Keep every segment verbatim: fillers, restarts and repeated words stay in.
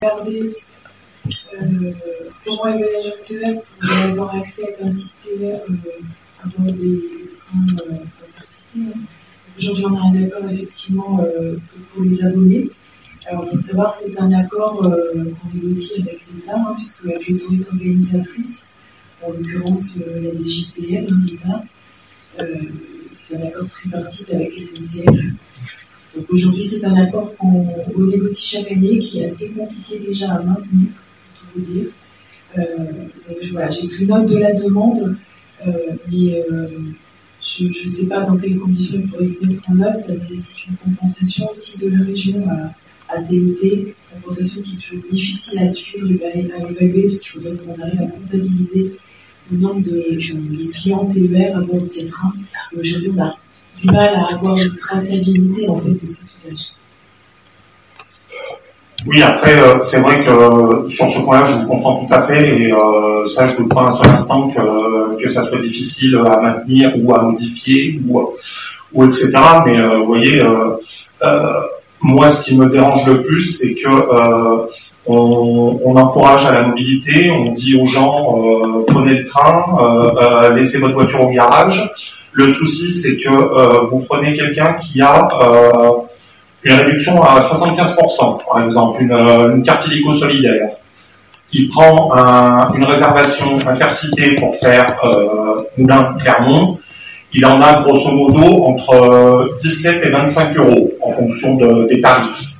Regardez euh, comment les voyageurs T E R pourraient avoir accès à un petit T E R euh, avant des, des trains euh, intercités. Aujourd'hui, on a un accord effectivement euh, pour les abonnés. Alors, il faut savoir que c'est un accord euh, qu'on négocie avec l'État, hein, puisque avec l'autorité organisatrice, en l'occurrence euh, la D G T L, hein, l'État, euh, c'est un accord tripartite avec S N C F. Donc aujourd'hui, c'est un accord qu'on négocie chaque année, qui est assez compliqué déjà à maintenir, pour tout vous dire. Euh, donc voilà, j'ai pris note de la demande, euh, mais euh, je ne sais pas dans quelles conditions il pourrait se mettre en œuvre. Ça nécessite une compensation aussi de la région à, à T E T, compensation qui est toujours difficile à suivre et à évaluer, parce qu'il faudrait qu'on arrive à comptabiliser le nombre de, de clients T E R à bord de ces trains. Et aujourd'hui, on a du mal à avoir une traçabilité en fait de cet usage. Oui, après, euh, c'est vrai que euh, sur ce point-là, je vous comprends tout à fait, et euh, ça, je ne doute pas un seul instant que, que ça soit difficile à maintenir ou à modifier, ou, ou et cetera. Mais euh, vous voyez, euh, euh, moi, ce qui me dérange le plus, c'est que euh, on, on encourage à la mobilité, on dit aux gens, euh, prenez le train, euh, euh, laissez votre voiture au garage. Le souci, c'est que euh, vous prenez quelqu'un qui a euh, une réduction à soixante-quinze pour cent, par exemple, une, une carte illico solidaire. Il prend un, une réservation intercité pour faire euh, Moulins-Clermont. Il en a grosso modo entre dix-sept et vingt-cinq euros en fonction de, des tarifs.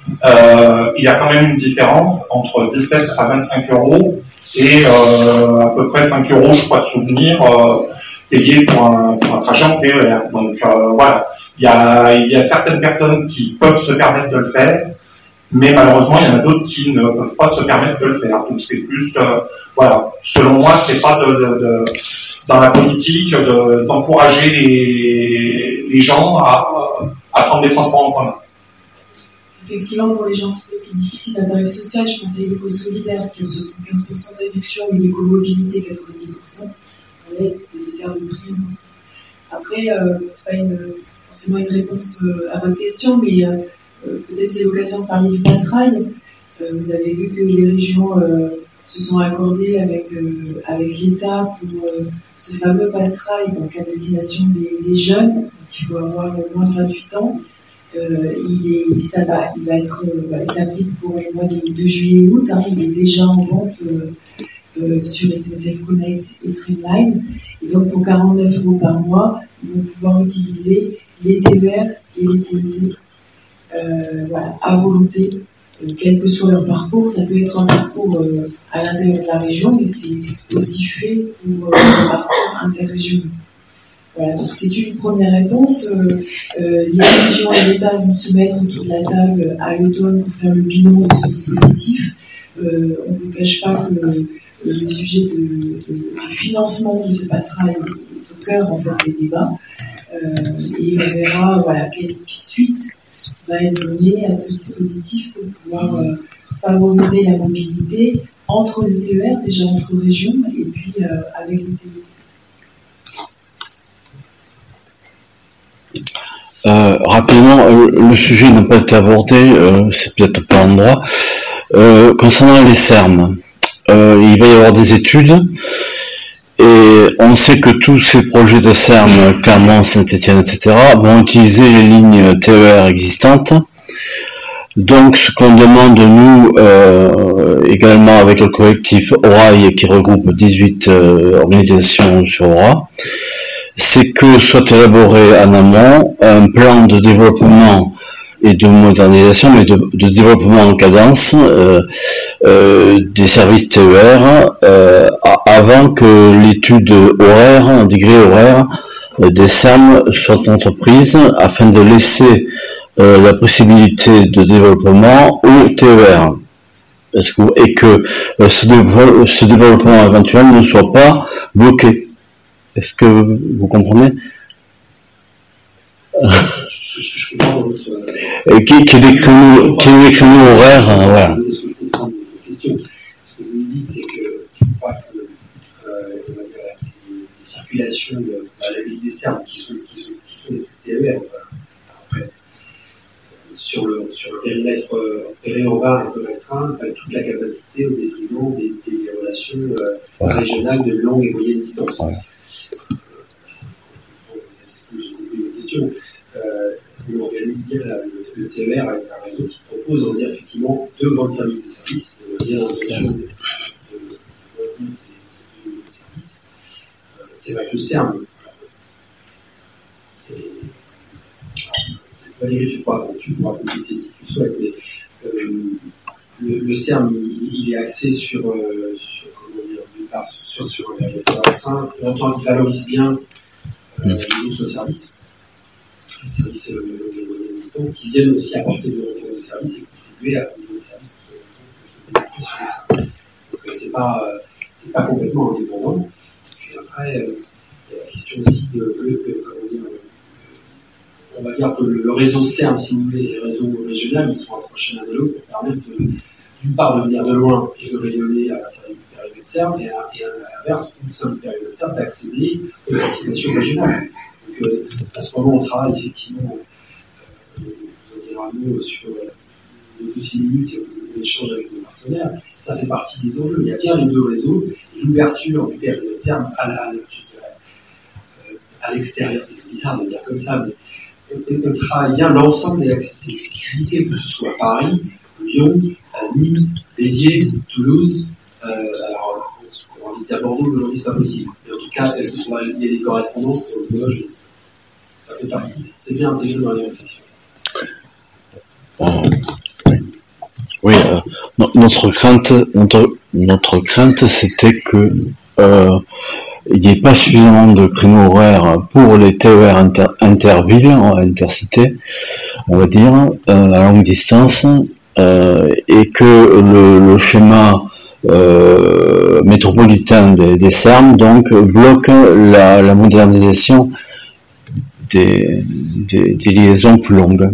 Euh, il y a quand même une différence entre dix-sept à vingt-cinq euros et euh, à peu près cinq euros, je crois, de souvenir, euh, payés pour un, pour un trajet en T E R. Donc euh, voilà. Il y, a, il y a certaines personnes qui peuvent se permettre de le faire, mais malheureusement, il y en a d'autres qui ne peuvent pas se permettre de le faire. Donc c'est plus, euh, voilà, selon moi, c'est pas de, de, de, dans la politique de, d'encourager les, les gens à, à prendre des transports en commun. Effectivement, pour les gens qui bénéficient d'un tarif social, je pense à l'illico solidaire qui ont soixante-quinze pour cent de réduction, l'illico mobilité quatre-vingt-dix pour cent, avec des écarts de prix. Après, euh, c'est pas une forcément une réponse à votre question, mais euh, peut-être c'est l'occasion de parler du Passerail. Euh, vous avez vu que les régions euh, se sont accordées avec, euh, avec l'État pour euh, ce fameux Passerail, donc à destination des, des jeunes. Donc, il faut avoir moins de vingt-huit ans. Euh, il, est, ça va, il va être, euh, bah, il s'applique pour les mois de, de juillet et août. Hein, il est déjà en vente euh, euh, sur S N C F Connect et Trainline. Et donc pour quarante-neuf euros par mois, ils vont pouvoir utiliser les T E R et les T I T euh, voilà, à volonté, euh, quel que soit leur parcours. Ça peut être un parcours euh, à l'intérieur de la région, mais c'est aussi fait pour euh, un parcours interrégional. Voilà, donc c'est une première réponse. Euh, euh, les régions et l'État vont se mettre autour de la table à l'automne pour faire le bilan de ce dispositif. Euh, on ne vous cache pas que euh, le sujet de, de, du financement de ce Passerail est au cœur en fait, des débats. Euh, et on verra voilà, quelle suite va être donnée à ce dispositif pour pouvoir euh, favoriser la mobilité entre les T E R, déjà entre régions, et puis euh, avec les T E T. Euh, rapidement, euh, le sujet n'a pas été abordé, euh, c'est peut-être pas l'endroit. Euh, concernant les C E R M, euh, il va y avoir des études. Et on sait que tous ces projets de C E R M, Clermont, Saint-Étienne, et cetera, vont utiliser les lignes T E R existantes. Donc, ce qu'on demande, nous, euh, également avec le collectif Orail, qui regroupe dix-huit euh, organisations sur Aura, c'est que soit élaboré en amont un plan de développement et de modernisation, mais de, de développement en cadence euh, euh, des services T E R euh, avant que l'étude horaire, des grilles horaires euh, des C E R M soit entreprise, afin de laisser euh, la possibilité de développement aux T E R. Est-ce que, et que euh, ce, dévo- ce développement éventuel ne soit pas bloqué. Est-ce que vous comprenez? Ce que je comprends dans votre... Et qui, qui est des créneaux, qui est des créneaux horaires, euh, voilà. Ce que vous me dites, c'est que il ne faut pas que euh, les circulations de la ville des cernes qui sont, qui sont, qui sont des T E R, après, sur le, sur le périmètre euh, périurbain un peu restreint, avec toute la capacité au détriment des, des relations euh, ouais. régionales de longue et moyenne distance. Ouais. J'ai compris la question. Euh, on organise bien la, le, le T E R avec un réseau qui propose, on va dire, effectivement, deux grandes familles de services, on va dire, en fonction de, de, de, de, de, de services. Euh, c'est vrai que le C E R M, et, Valérie, tu pourras, tu pourras compléter si tu le souhaites, mais euh, le, le C E R M, il, il est axé sur, euh, sur, comment dire, d'une part, sur, sur un périmètre restreint, et en tant qu'il valorise bien euh, les autres services, les services euh, de moyenne distance, qui viennent aussi apporter de retour de services et contribuer à niveau de services que Donc euh, c'est pas, euh, c'est pas complètement indépendant. Et après, euh, il y a la question aussi de, de, de comment dire, on va dire que le réseau C E R M, si vous voulez, et le réseau régional, ils sont approchés l'un de l'autre pour permettre de, d'une part de venir de loin et de rayonner à l'intérieur du périmètre C E R M, et à, et à l'inverse, au sein du périmètre C E R M, d'accéder aux destinations régionales. Donc, euh, en ce moment, on travaille effectivement, euh, vous en direz un mot sur euh, deux six minutes, l'échange avec nos partenaires. Ça fait partie des enjeux. Il y a bien les deux réseaux, et l'ouverture du périmètre C E R M à, la, je dirais, euh, à l'extérieur, c'est bizarre de dire comme ça, mais on travaille bien l'ensemble des accessibilités, que ce soit Paris, Lyon, Nîmes, Béziers, Toulouse, euh, alors, on va dire Bordeaux, aujourd'hui c'est pas possible. Mais en tout cas, on va lier les correspondances pour le loge. Ça fait partie, c'est bien intégré dans les réflexions. Oui, euh, notre crainte, notre, notre crainte, c'était que euh, il n'y ait pas suffisamment de créneaux horaires pour les T E R inter, intervilles, intercités, on va dire, euh, à longue distance, euh, et que le, le schéma euh, métropolitain des, des C E R M donc bloque la, la modernisation des, des, des liaisons plus longues.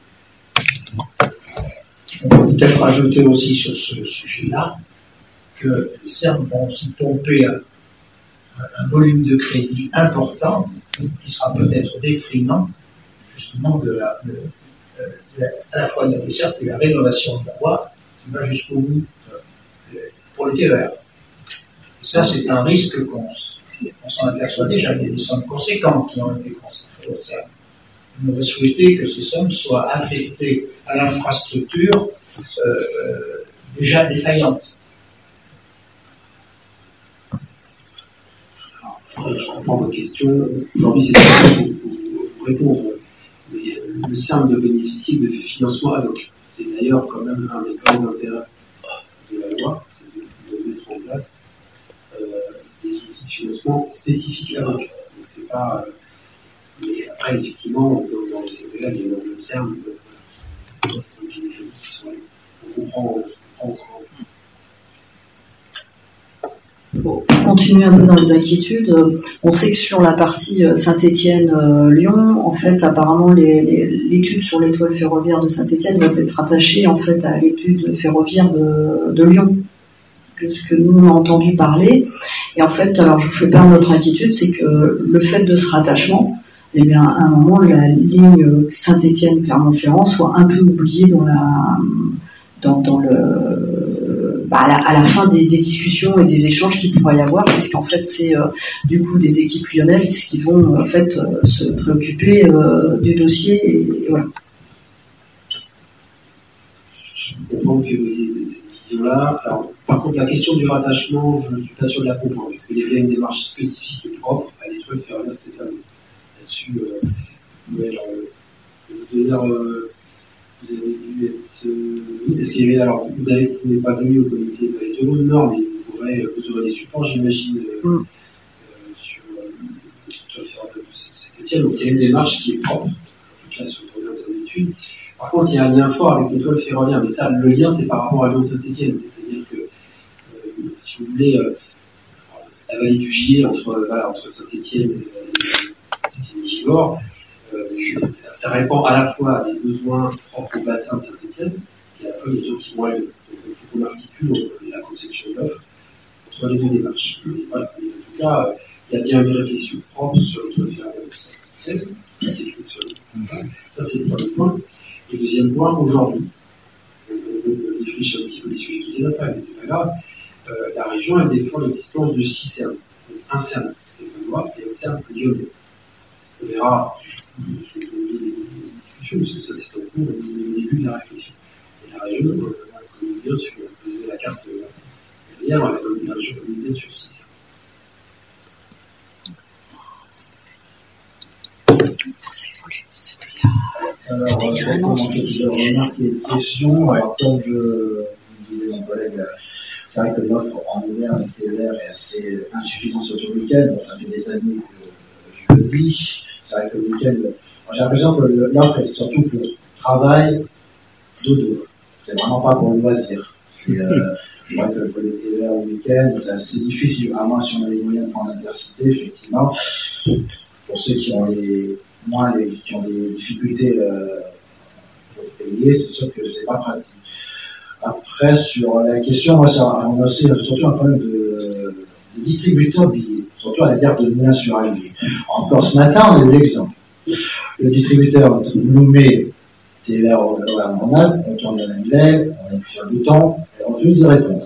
On peut peut-être rajouter aussi sur ce sujet-là que les C E R M vont s'y pomper un, un volume de crédit important qui sera peut-être au détriment justement de la, de, de, de la, à la fois de la desserte et de la rénovation de la voie qui va jusqu'au bout de, de, pour le T E R. Et ça, c'est un risque qu'on, on s'en aperçoit déjà. Il y a des sommes conséquentes qui ont été concentrées au C E R M. On aurait souhaité que ces sommes soient affectées à l'infrastructure euh, déjà défaillante. Je comprends votre question. Aujourd'hui, c'est pas pour vous répondre. Mais le C E R M de bénéficier de financement ad hoc. C'est d'ailleurs quand même un des grands intérêts de la loi, c'est de mettre en place euh, des outils de financement spécifiques ad hoc. Donc c'est pas. Euh, mais après, effectivement, dans, dans les C P L, il y a le C E R M. On comprend, on comprend. Pour continuer un peu dans les inquiétudes, on sait que sur la partie Saint-Étienne-Lyon, en fait, apparemment, les, les, l'étude sur l'étoile ferroviaire de Saint-Étienne va être attachée en fait à l'étude ferroviaire de, de Lyon, de ce que nous on a entendu parler. Et en fait, alors je vous fais part de notre inquiétude, c'est que le fait de ce rattachement, eh bien, à un moment, la ligne Saint-Étienne-Clermont-Ferrand soit un peu oubliée dans la, dans, dans le, bah, à, la, à la fin des, des discussions et des échanges qu'il pourrait y avoir, puisqu'en fait, c'est euh, du coup des équipes lyonnaises qui vont en fait euh, se préoccuper euh, du dossier et, et voilà. Je comprends que vous ayez cette vision-là. Alors, par contre, la question du rattachement, je ne suis pas sûr de la comprendre, parce qu'il y avait une démarche spécifique et propre à l'étoile ferroviaire Stéphane. Là-dessus, euh, mais alors, d'ailleurs, euh, vous avez dû être. Euh, est-ce qu'il y avait, alors, vous n'êtes pas venu au comité de l'étoile du Nord, mais vous aurez, vous aurez des supports, j'imagine, euh, mm. euh, sur l'étoile ferroviaire de Saint-Étienne. Donc, il y a une démarche qui est propre, en tout cas sur le programme d'études. Par contre, il y a un lien fort avec l'étoile ferroviaire, mais ça, le lien, c'est par rapport à Lyon Saint-Étienne. C'est-à-dire que, euh, si vous voulez, euh, la vallée du Gier, entre, voilà, entre Saint-Étienne et Saint-Étienne et Givors, euh, ça, ça répond à la fois à des besoins propres au bassin de Saint-Étienne, et à la fois des gens qui vont aller. Donc, il faut qu'on articule la conception d'offres entre les deux démarches. Et voilà. Et en tout cas, euh, il y a bien une réflexion propre sur l'étoile ferroviaire de Saint-Étienne, qui a été faite sur le. Ça, c'est le premier point. Et le Deuxième point, aujourd'hui, on peut défricher un petit peu les sujets qui développent, mais c'est pas grave, euh, la région, elle défend l'existence de six cernes. Donc, un cerne, c'est le Loire, et un cerne lyonnais. On verra sur les discussions, parce que ça c'est au cours au début de la réflexion. Et la région, euh, comme on dit, sur la carte euh, hier, la région communale sur six cernes. Ça évolue, c'était il y a un an, c'était je remarque les questions. Alors, comme je me disais mon collègue, c'est vrai que l'offre en hiver avec T V R est assez insuffisante sur le week-end. Bon, ça fait des années que je le dis. C'est vrai que le week-end, j'ai l'impression que l'offre est surtout pour travail, dodo. C'est vraiment pas pour le loisir. C'est euh, vrai que pour les T V R au week-end, c'est assez difficile. À moins si on a les moyens de prendre l'intercité, effectivement. Pour ceux qui ont les moins les, qui ont des difficultés euh, pour payer, c'est sûr que c'est pas pratique. Après, sur la question, moi, ça, on a aussi surtout un problème de, de distributeurs de billets, surtout à la gare de Moulins-sur-Allier. Encore ce matin, on a eu l'exemple. Le distributeur nous met T V R au Rhône-Alpes, on tourne la manuelle, on a plusieurs boutons, et on refuse de répondre.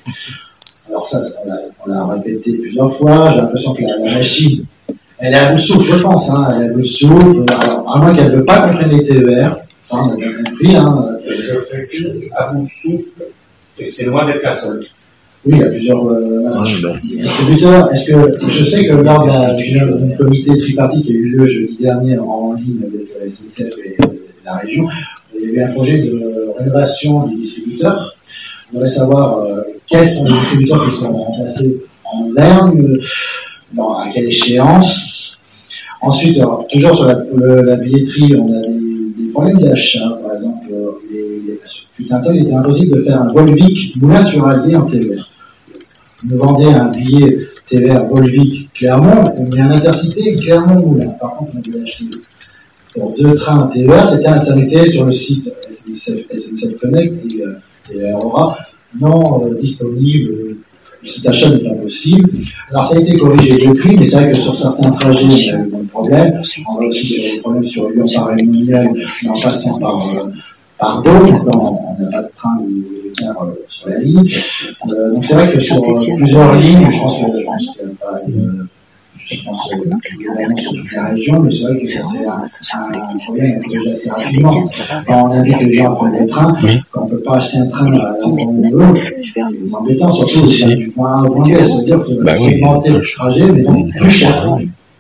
Alors ça, on l'a, on l'a répété plusieurs fois, j'ai l'impression que la, la machine, elle est à bout de souffle, je pense, hein, elle est à bout de souffle, alors, à moins qu'elle ne veut pas comprendre les T V R, enfin, on a bien compris, hein. Je précise, à bout de souffle, et c'est loin d'être la seule. Oui, il y a plusieurs euh, distributeurs. Est-ce que, je sais que lors d'un comité tripartite qui a eu lieu jeudi dernier en ligne avec la S N C F et la région, il y avait un projet de rénovation des distributeurs. On voudrait savoir euh, quels sont les distributeurs qui sont remplacés en Auvergne, dans, à quelle échéance. Ensuite, alors, toujours sur la, le, la billetterie, on a des, des problèmes d'achat. Par exemple, euh, les, fut un temps, il était impossible de faire un Volvic Moulins-sur-Allier en T V R. Nous vendait un billet T V R Volvic Clermont, mais un intercité Clermont-Moulins. Par contre, on devait acheter pour deux trains T V R, c'était, ça mettait sur le site S N C F, S N C F Connect et euh, T V R Aura non euh, disponible. Le site d'achat n'est pas possible. Alors ça a été corrigé depuis, mais c'est vrai que sur certains trajets, il y a eu des problèmes. On va aussi sur les problèmes sur Lyon-Paris-Monial, mais en passant par euh, par Dôme, quand on n'a pas de train ou de car euh, sur la ligne. Euh, donc c'est vrai que sur euh, plusieurs lignes, je pense que je pense qu'il n'y a pas une, je pense que globalement sur toute la région, mais c'est vrai que c'est un, un problème qui est assez rapidement. Quand on invite les gens à prendre le train, quand on ne peut pas acheter un train à l'endroit où on veut, c'est embêtant, surtout si du point A au point B, c'est-à-dire qu'il faut segmenter le trajet, mais donc plus cher.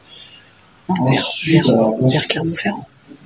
Ensuite, alors, vers Clermont-Ferrand.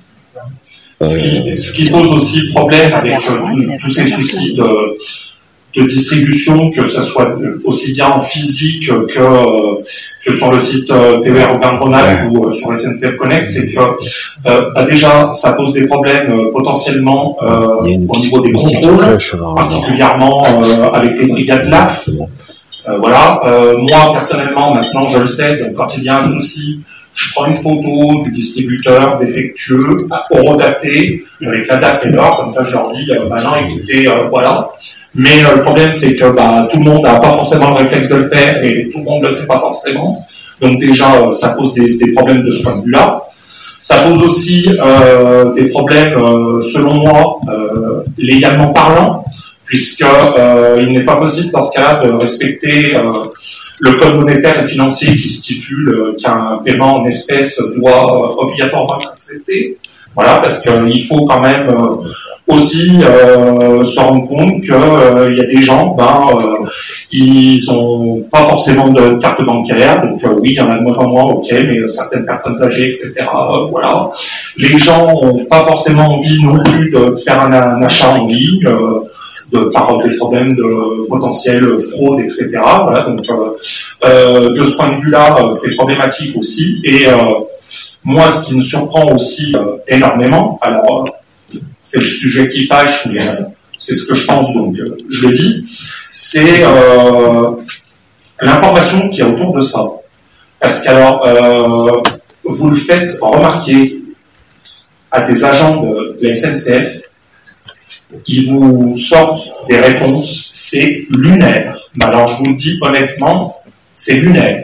Ce qui, ce qui pose aussi problème avec euh, tous ces soucis de, de distribution, que ce soit aussi bien en physique que, euh, que sur le site euh, T V R Auvergne-Rhône-Alpes ou euh, sur S N C F Connect, c'est que euh, bah déjà ça pose des problèmes euh, potentiellement euh, au niveau des contrôles, particulièrement euh, avec les brigades L A F. Euh, voilà. Euh, moi personnellement, maintenant je le sais, donc quand il y a un souci, je prends une photo du distributeur défectueux, horodaté, avec la date et l'heure, comme ça je leur dis, euh, bah non, écoutez, euh, voilà. Mais euh, le problème, c'est que bah, tout le monde n'a pas forcément le réflexe de le faire et tout le monde ne le sait pas forcément. Donc déjà, euh, ça pose des, des problèmes de ce point de vue-là. Ça pose aussi euh, des problèmes, euh, selon moi, euh, légalement parlant, puisque euh, il n'est pas possible dans ce cas-là de respecter euh, le code monétaire et financier qui stipule euh, qu'un paiement en espèces doit euh, obligatoirement être accepté. Voilà, parce qu'il euh, faut quand même euh, aussi euh, se rendre compte qu'il euh, y a des gens, ben, euh, ils ont pas forcément de carte bancaire, donc euh, oui, il y en a de moins en moins, ok, mais euh, certaines personnes âgées, et cetera. Euh, voilà. Les gens ont pas forcément envie non plus de faire un, un achat en ligne. Euh, de par des problèmes de potentielle fraude, et cetera. Voilà, donc euh, euh, de ce point de vue-là, euh, c'est problématique aussi. Et euh, moi, ce qui me surprend aussi euh, énormément, alors euh, c'est le sujet qui fâche, mais euh, c'est ce que je pense, donc euh, je le dis, c'est euh, l'information qui est autour de ça. Parce qu'alors, euh, vous le faites remarquer à des agents de, de la S N C F, ils vous sortent des réponses, c'est lunaire. Mais alors je vous le dis honnêtement, c'est lunaire.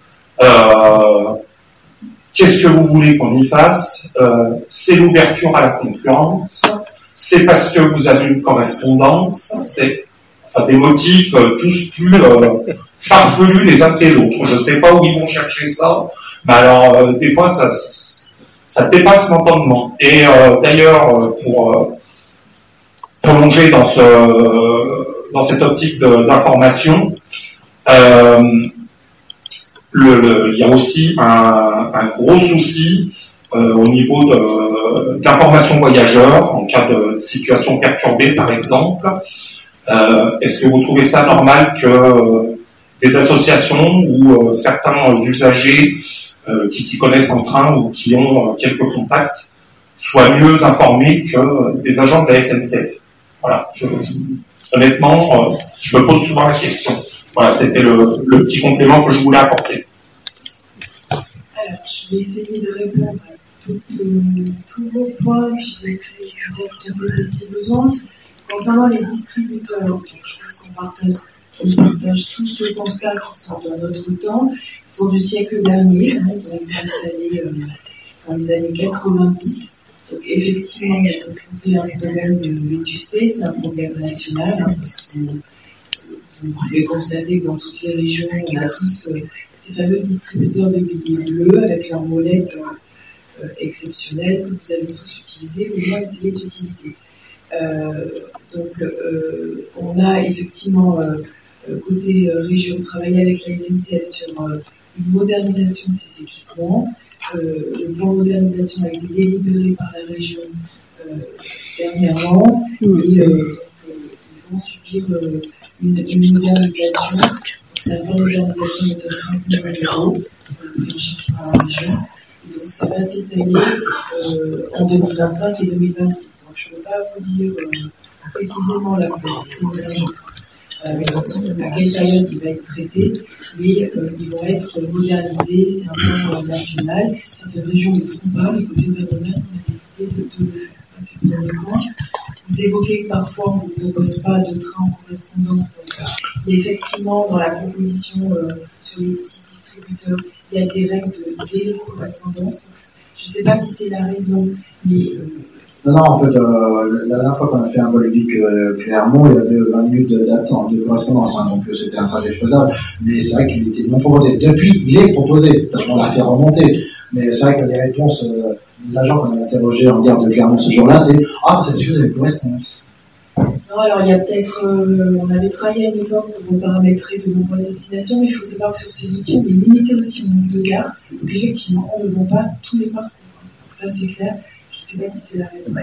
Euh, qu'est-ce que vous voulez qu'on y fasse? euh, C'est l'ouverture à la concurrence. c'est parce que vous avez une correspondance, c'est enfin, des motifs euh, tous plus euh, farfelus les uns que les autres. Je ne sais pas où ils vont chercher ça, mais alors euh, des fois ça, ça dépasse l'entendement. Et euh, d'ailleurs, pour euh, prolonger dans, ce, euh, dans cette optique d'information, euh, le, le, il y a aussi un, un gros souci euh, au niveau d'information voyageurs en cas de situation perturbée, par exemple. Euh, Est-ce que vous trouvez ça normal que euh, des associations ou euh, certains usagers euh, qui s'y connaissent en train ou qui ont euh, quelques contacts soient mieux informés que euh, des agents de la S N C F? Voilà, je, je, honnêtement, euh, je me pose souvent la question. Voilà, c'était le, le petit complément que je voulais apporter. Alors, je vais essayer de répondre à tout, euh, tous vos points, puis je vais essayer de compléter si besoin. Concernant les distributeurs, donc je pense qu'on partage, on partage tous le constat qui sont dans notre temps, ils sont du siècle dernier, hein, ils ont été installés euh, dans les années quatre-vingt-dix. Donc effectivement, on est confronté à un problème de vétusté, c'est un problème national, hein, parce que vous pouvez constater que dans toutes les régions, on a tous euh, ces fameux distributeurs de billets bleus avec leur molette euh, euh, exceptionnelle que vous avez tous utilisés, ou moins essayé d'utiliser. Euh, donc, euh, on a effectivement, euh, côté euh, région, travaillé avec la S N C F sur euh, une modernisation de ces équipements. Euh, le plan de modernisation a été délibéré par la région euh, dernièrement mmh. et euh, ils vont subir euh, une, une modernisation. C'est un plan de modernisation de cinq millions d'euros pris par la région. Et donc, ça va s'étaler euh, en deux mille vingt-cinq et deux mille vingt-six. Donc, je ne peux pas vous dire euh, précisément la complexité de l'argent. Euh, à quelle période il va être traité, mais euh, ils vont être modernisés, c'est un plan euh, national. Certaines régions ne le font pas, mais côté gouvernement, on a décidé de, de le faire. Ça, c'est le premier point. Vous évoquez que parfois on ne vous propose pas de train en correspondance. Donc, euh, effectivement, dans la proposition euh, sur les six distributeurs, il y a des règles de correspondance. Je ne sais pas si c'est la raison, mais euh, Non, non, en fait, euh, la dernière fois qu'on a fait un vol Vic euh, Clermont, il y avait vingt minutes d'attente de correspondance, hein, donc euh, c'était un trajet faisable, mais c'est vrai qu'il était non proposé. Depuis, il est proposé, parce qu'on l'a fait remonter, mais c'est vrai que les réponses euh, des agents qu'on a interrogés en gare de Clermont ce jour-là, c'est « Ah, c'est sûr, vous avez correspondance ». Non, alors il y a peut-être, euh, on avait travaillé à une époque pour paramétrer de nombreuses destinations, mais il faut savoir que sur ces outils, on est limité aussi au nombre de gares, donc effectivement, on ne vend pas tous les parcours. Donc ça, c'est clair. Je ne sais pas si c'est la raison.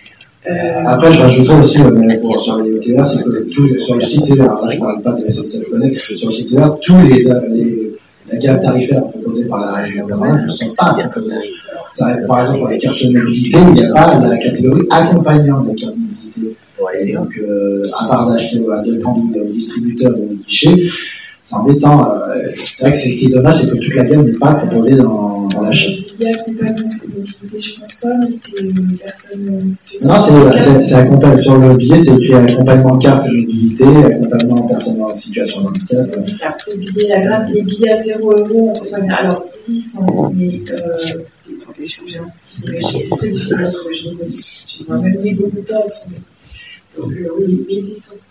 Euh... Après, je rajouterais aussi, mais pour, sur les T R, c'est que tout, sur le site T R, là je ne parle pas de S N C F Connect, sur le site T R, tous les, les, les gammes tarifaires proposées par la région gouvernementale ne sont pas proposées. Ça, par exemple, pour les cartes de mobilité, il n'y a pas la catégorie accompagnant des cartes de mobilité. Et donc, euh, à part d'acheter à deux plans de distributeurs ou de guichet, c'est embêtant. Euh, c'est vrai que ce qui est dommage, c'est que toute la gamme n'est pas proposée dans, dans l'achat. Il y a accompagnement de mobilité, je pense pas, mais c'est une personne en situation. Non, c'est, c'est accompagnement. Sur le billet, c'est écrit accompagnement carte de mobilité, accompagnement personne en situation de handicap. C'est le billet, la grappe, les billets à zéro euro, enfin, alors, ils y sont, mais, euh, c'est, j'ai un petit peu, c'est très difficile à trouver, je le connais. J'ai moi-même mis beaucoup de temps à trouver. Donc, euh, oui, mais ils y sont.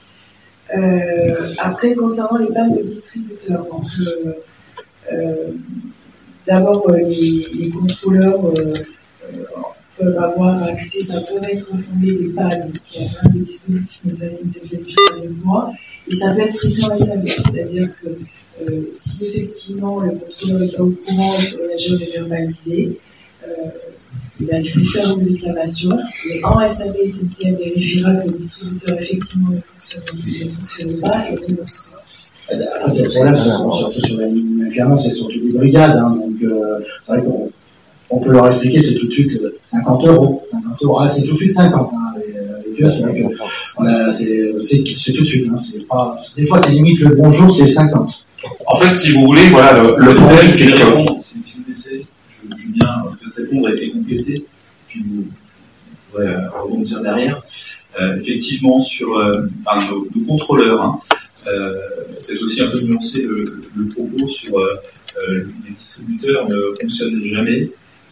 Euh, après, concernant les pannes de distributeurs, donc, euh, euh, d'abord, euh, les, les contrôleurs euh, euh, peuvent avoir accès, enfin, peuvent être informés des pannes, il y a plein de dispositifs, mais ça, c'est une l'explique avec moi, et ça peut être traité en S A V, c'est-à-dire que euh, si effectivement le contrôleur n'est pas au courant, le voyageur est verbalisé, euh, il va lui faire une réclamation, et en S A V, S N C F vérifiera que le distributeur effectivement ne fonctionne, ne fonctionne pas et remboursera. C'est le problème, surtout sur la ligne Clermont, c'est surtout des brigades, hein, donc euh, c'est vrai qu'on on peut leur expliquer, c'est tout de suite cinquante euros. cinquante euros, ah, c'est tout de suite cinquante. Hein, les, les vieux, c'est vrai que voilà, c'est, c'est, c'est tout de suite. Hein, c'est pas, des fois, c'est limite le bonjour, c'est cinquante. En fait, si vous voulez, voilà, le, le problème, c'est que. Si vous laissez, je, je viens peut-être répondre et compléter, puis vous pourrez euh, rebondir derrière. Euh, effectivement, sur euh, enfin, nos, nos contrôleurs, hein, euh, peut-être aussi un peu nuancer le, le propos sur euh, euh, les distributeurs ne fonctionnent jamais.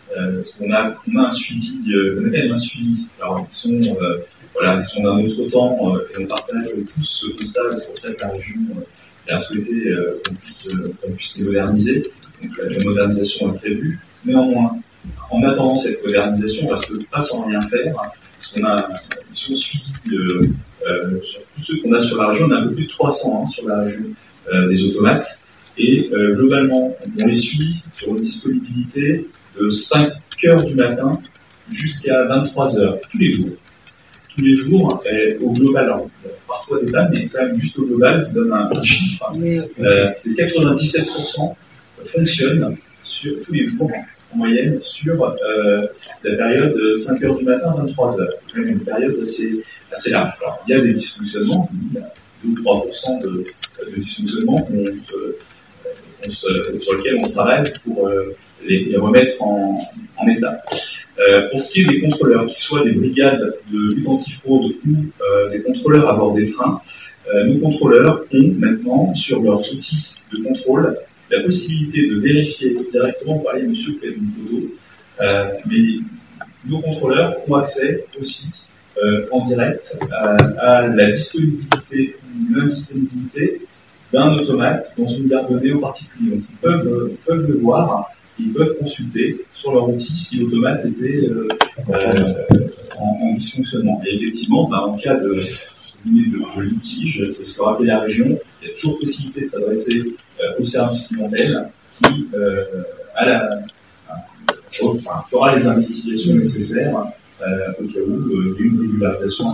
euh, parce qu'on a, on a un suivi, euh, on a quand même un suivi. Alors, ils sont, euh, voilà, ils sont d'un autre temps, euh, et on partage tous ce constat, c'est pour ça que la région euh, a souhaité euh, qu'on puisse, euh, qu'on puisse les moderniser. Donc, la modernisation est prévue. Néanmoins, en attendant cette modernisation, on reste pas sans rien faire, parce qu'on a, ils sont suivis euh, euh, sur tous ceux qu'on a sur la région, on a un peu plus de trois cents hein, sur la région euh, des automates, et euh, globalement, on les suit sur une disponibilité de cinq heures du matin jusqu'à vingt-trois heures, tous les jours. Tous les jours, et au global, alors, parfois des dates, mais quand même juste au global, je donne un, un chiffre, euh, c'est quatre-vingt-dix-sept pour cent fonctionnent sur tous les jours, en moyenne, sur euh, la période de cinq heures du matin à vingt-trois heures. C'est quand même une période assez, assez large. Alors, il y a des dysfonctionnements, il y a deux ou trois pour cent de, de dysfonctionnements qu'on, euh, qu'on se, sur lesquels on travaille pour euh, les, les remettre en, en état. Euh, pour ce qui est des contrôleurs, qu'ils soient des brigades de lutte antifraude ou euh, des contrôleurs à bord des trains, euh, nos contrôleurs ont maintenant, sur leurs outils de contrôle, la possibilité de vérifier directement, vous parlez, monsieur, vous faites une photo, euh, mais nos contrôleurs ont accès aussi euh, en direct à, à la disponibilité ou l'indisponibilité d'un automate dans une gare de nez en particulier. Donc, ils peuvent, euh, peuvent le voir, ils peuvent consulter sur leur outil si l'automate était euh, euh, en, en dysfonctionnement. Et effectivement, bah, en cas de, de, de litige, c'est ce que rappelait la région, il y a toujours possibilité de s'adresser euh, au service clientèle qui euh, a la, euh, enfin, fera les investigations nécessaires euh, au cas où euh, il y a une régularisation.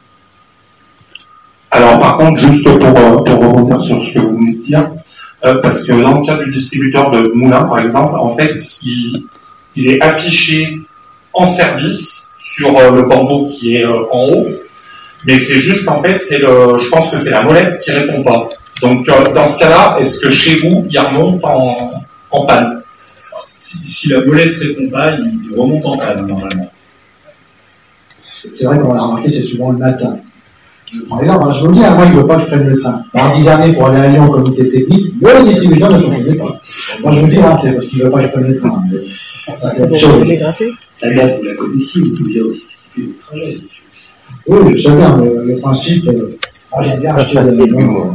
Alors par contre, juste pour, pour rebondir sur ce que vous venez de dire, euh, parce que dans le cas du distributeur de moulins, par exemple, en fait, il, il est affiché en service sur euh, le bandeau qui est euh, en haut, mais c'est juste en fait, c'est le, je pense que c'est la molette qui répond pas. Donc euh, dans ce cas-là, est-ce que chez vous, il remonte en, en panne? si, si la molette répond pas, il, il remonte en panne normalement. C'est vrai qu'on l'a remarqué, c'est souvent le matin. Je prends l'exemple, hein, je vous le dis, hein, moi, il ne veut pas que je prenne le train. Mardi dernier, pour aller à Lyon au comité technique, le distributeur ne s'en faisait pas. Moi, je vous le dis, hein, c'est parce qu'il ne veut pas que je prenne le train. Ça, c'est autre chose. La gare, vous la connaissiez, vous pouvez dire aussi c'était le trajet, monsieur. Oui, je sais bien, le, le principe, euh, moi, j'aime bien acheter des aliments.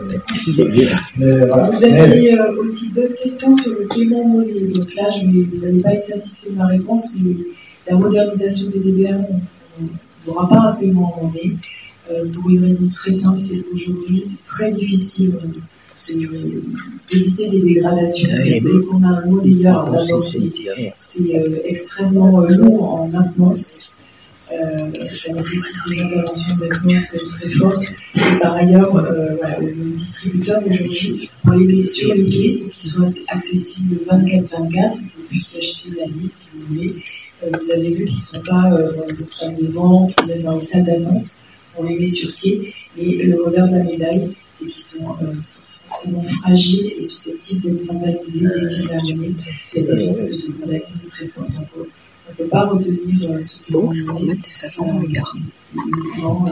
Mais voilà. Vous aviez euh, aussi d'autres questions sur le paiement monnaie. Donc là, je vais, vous n'allez pas être satisfait de ma réponse, mais la modernisation des D B R, on n'aura pas un paiement en monnaie. Euh, pour une raison très simple, c'est qu'aujourd'hui, c'est très difficile euh, d'éviter des dégradations. Dès qu'on a un monnayeur, d'abord, c'est, c'est euh, extrêmement euh, long en maintenance. Euh, ça nécessite des interventions de maintenance très fortes. Et par ailleurs, euh, voilà, le distributeur aujourd'hui, on les met sur les quais pour qu'ils soient accessibles vingt-quatre vingt-quatre, que vous puissiez acheter la liste si vous voulez. Euh, vous avez vu qu'ils ne sont pas euh, dans les espaces de vente ou même dans les salles d'attente. On les met sur quai, mais le revers de la médaille, c'est qu'ils sont euh, forcément fragiles et susceptibles d'être vandalisés dès qu'il y a un minute. Il y a des risques de vandalisme très forts. Donc, on ne peut pas retenir euh, ce qui bon, il faut remettre des agents dans les gares. C'est uniquement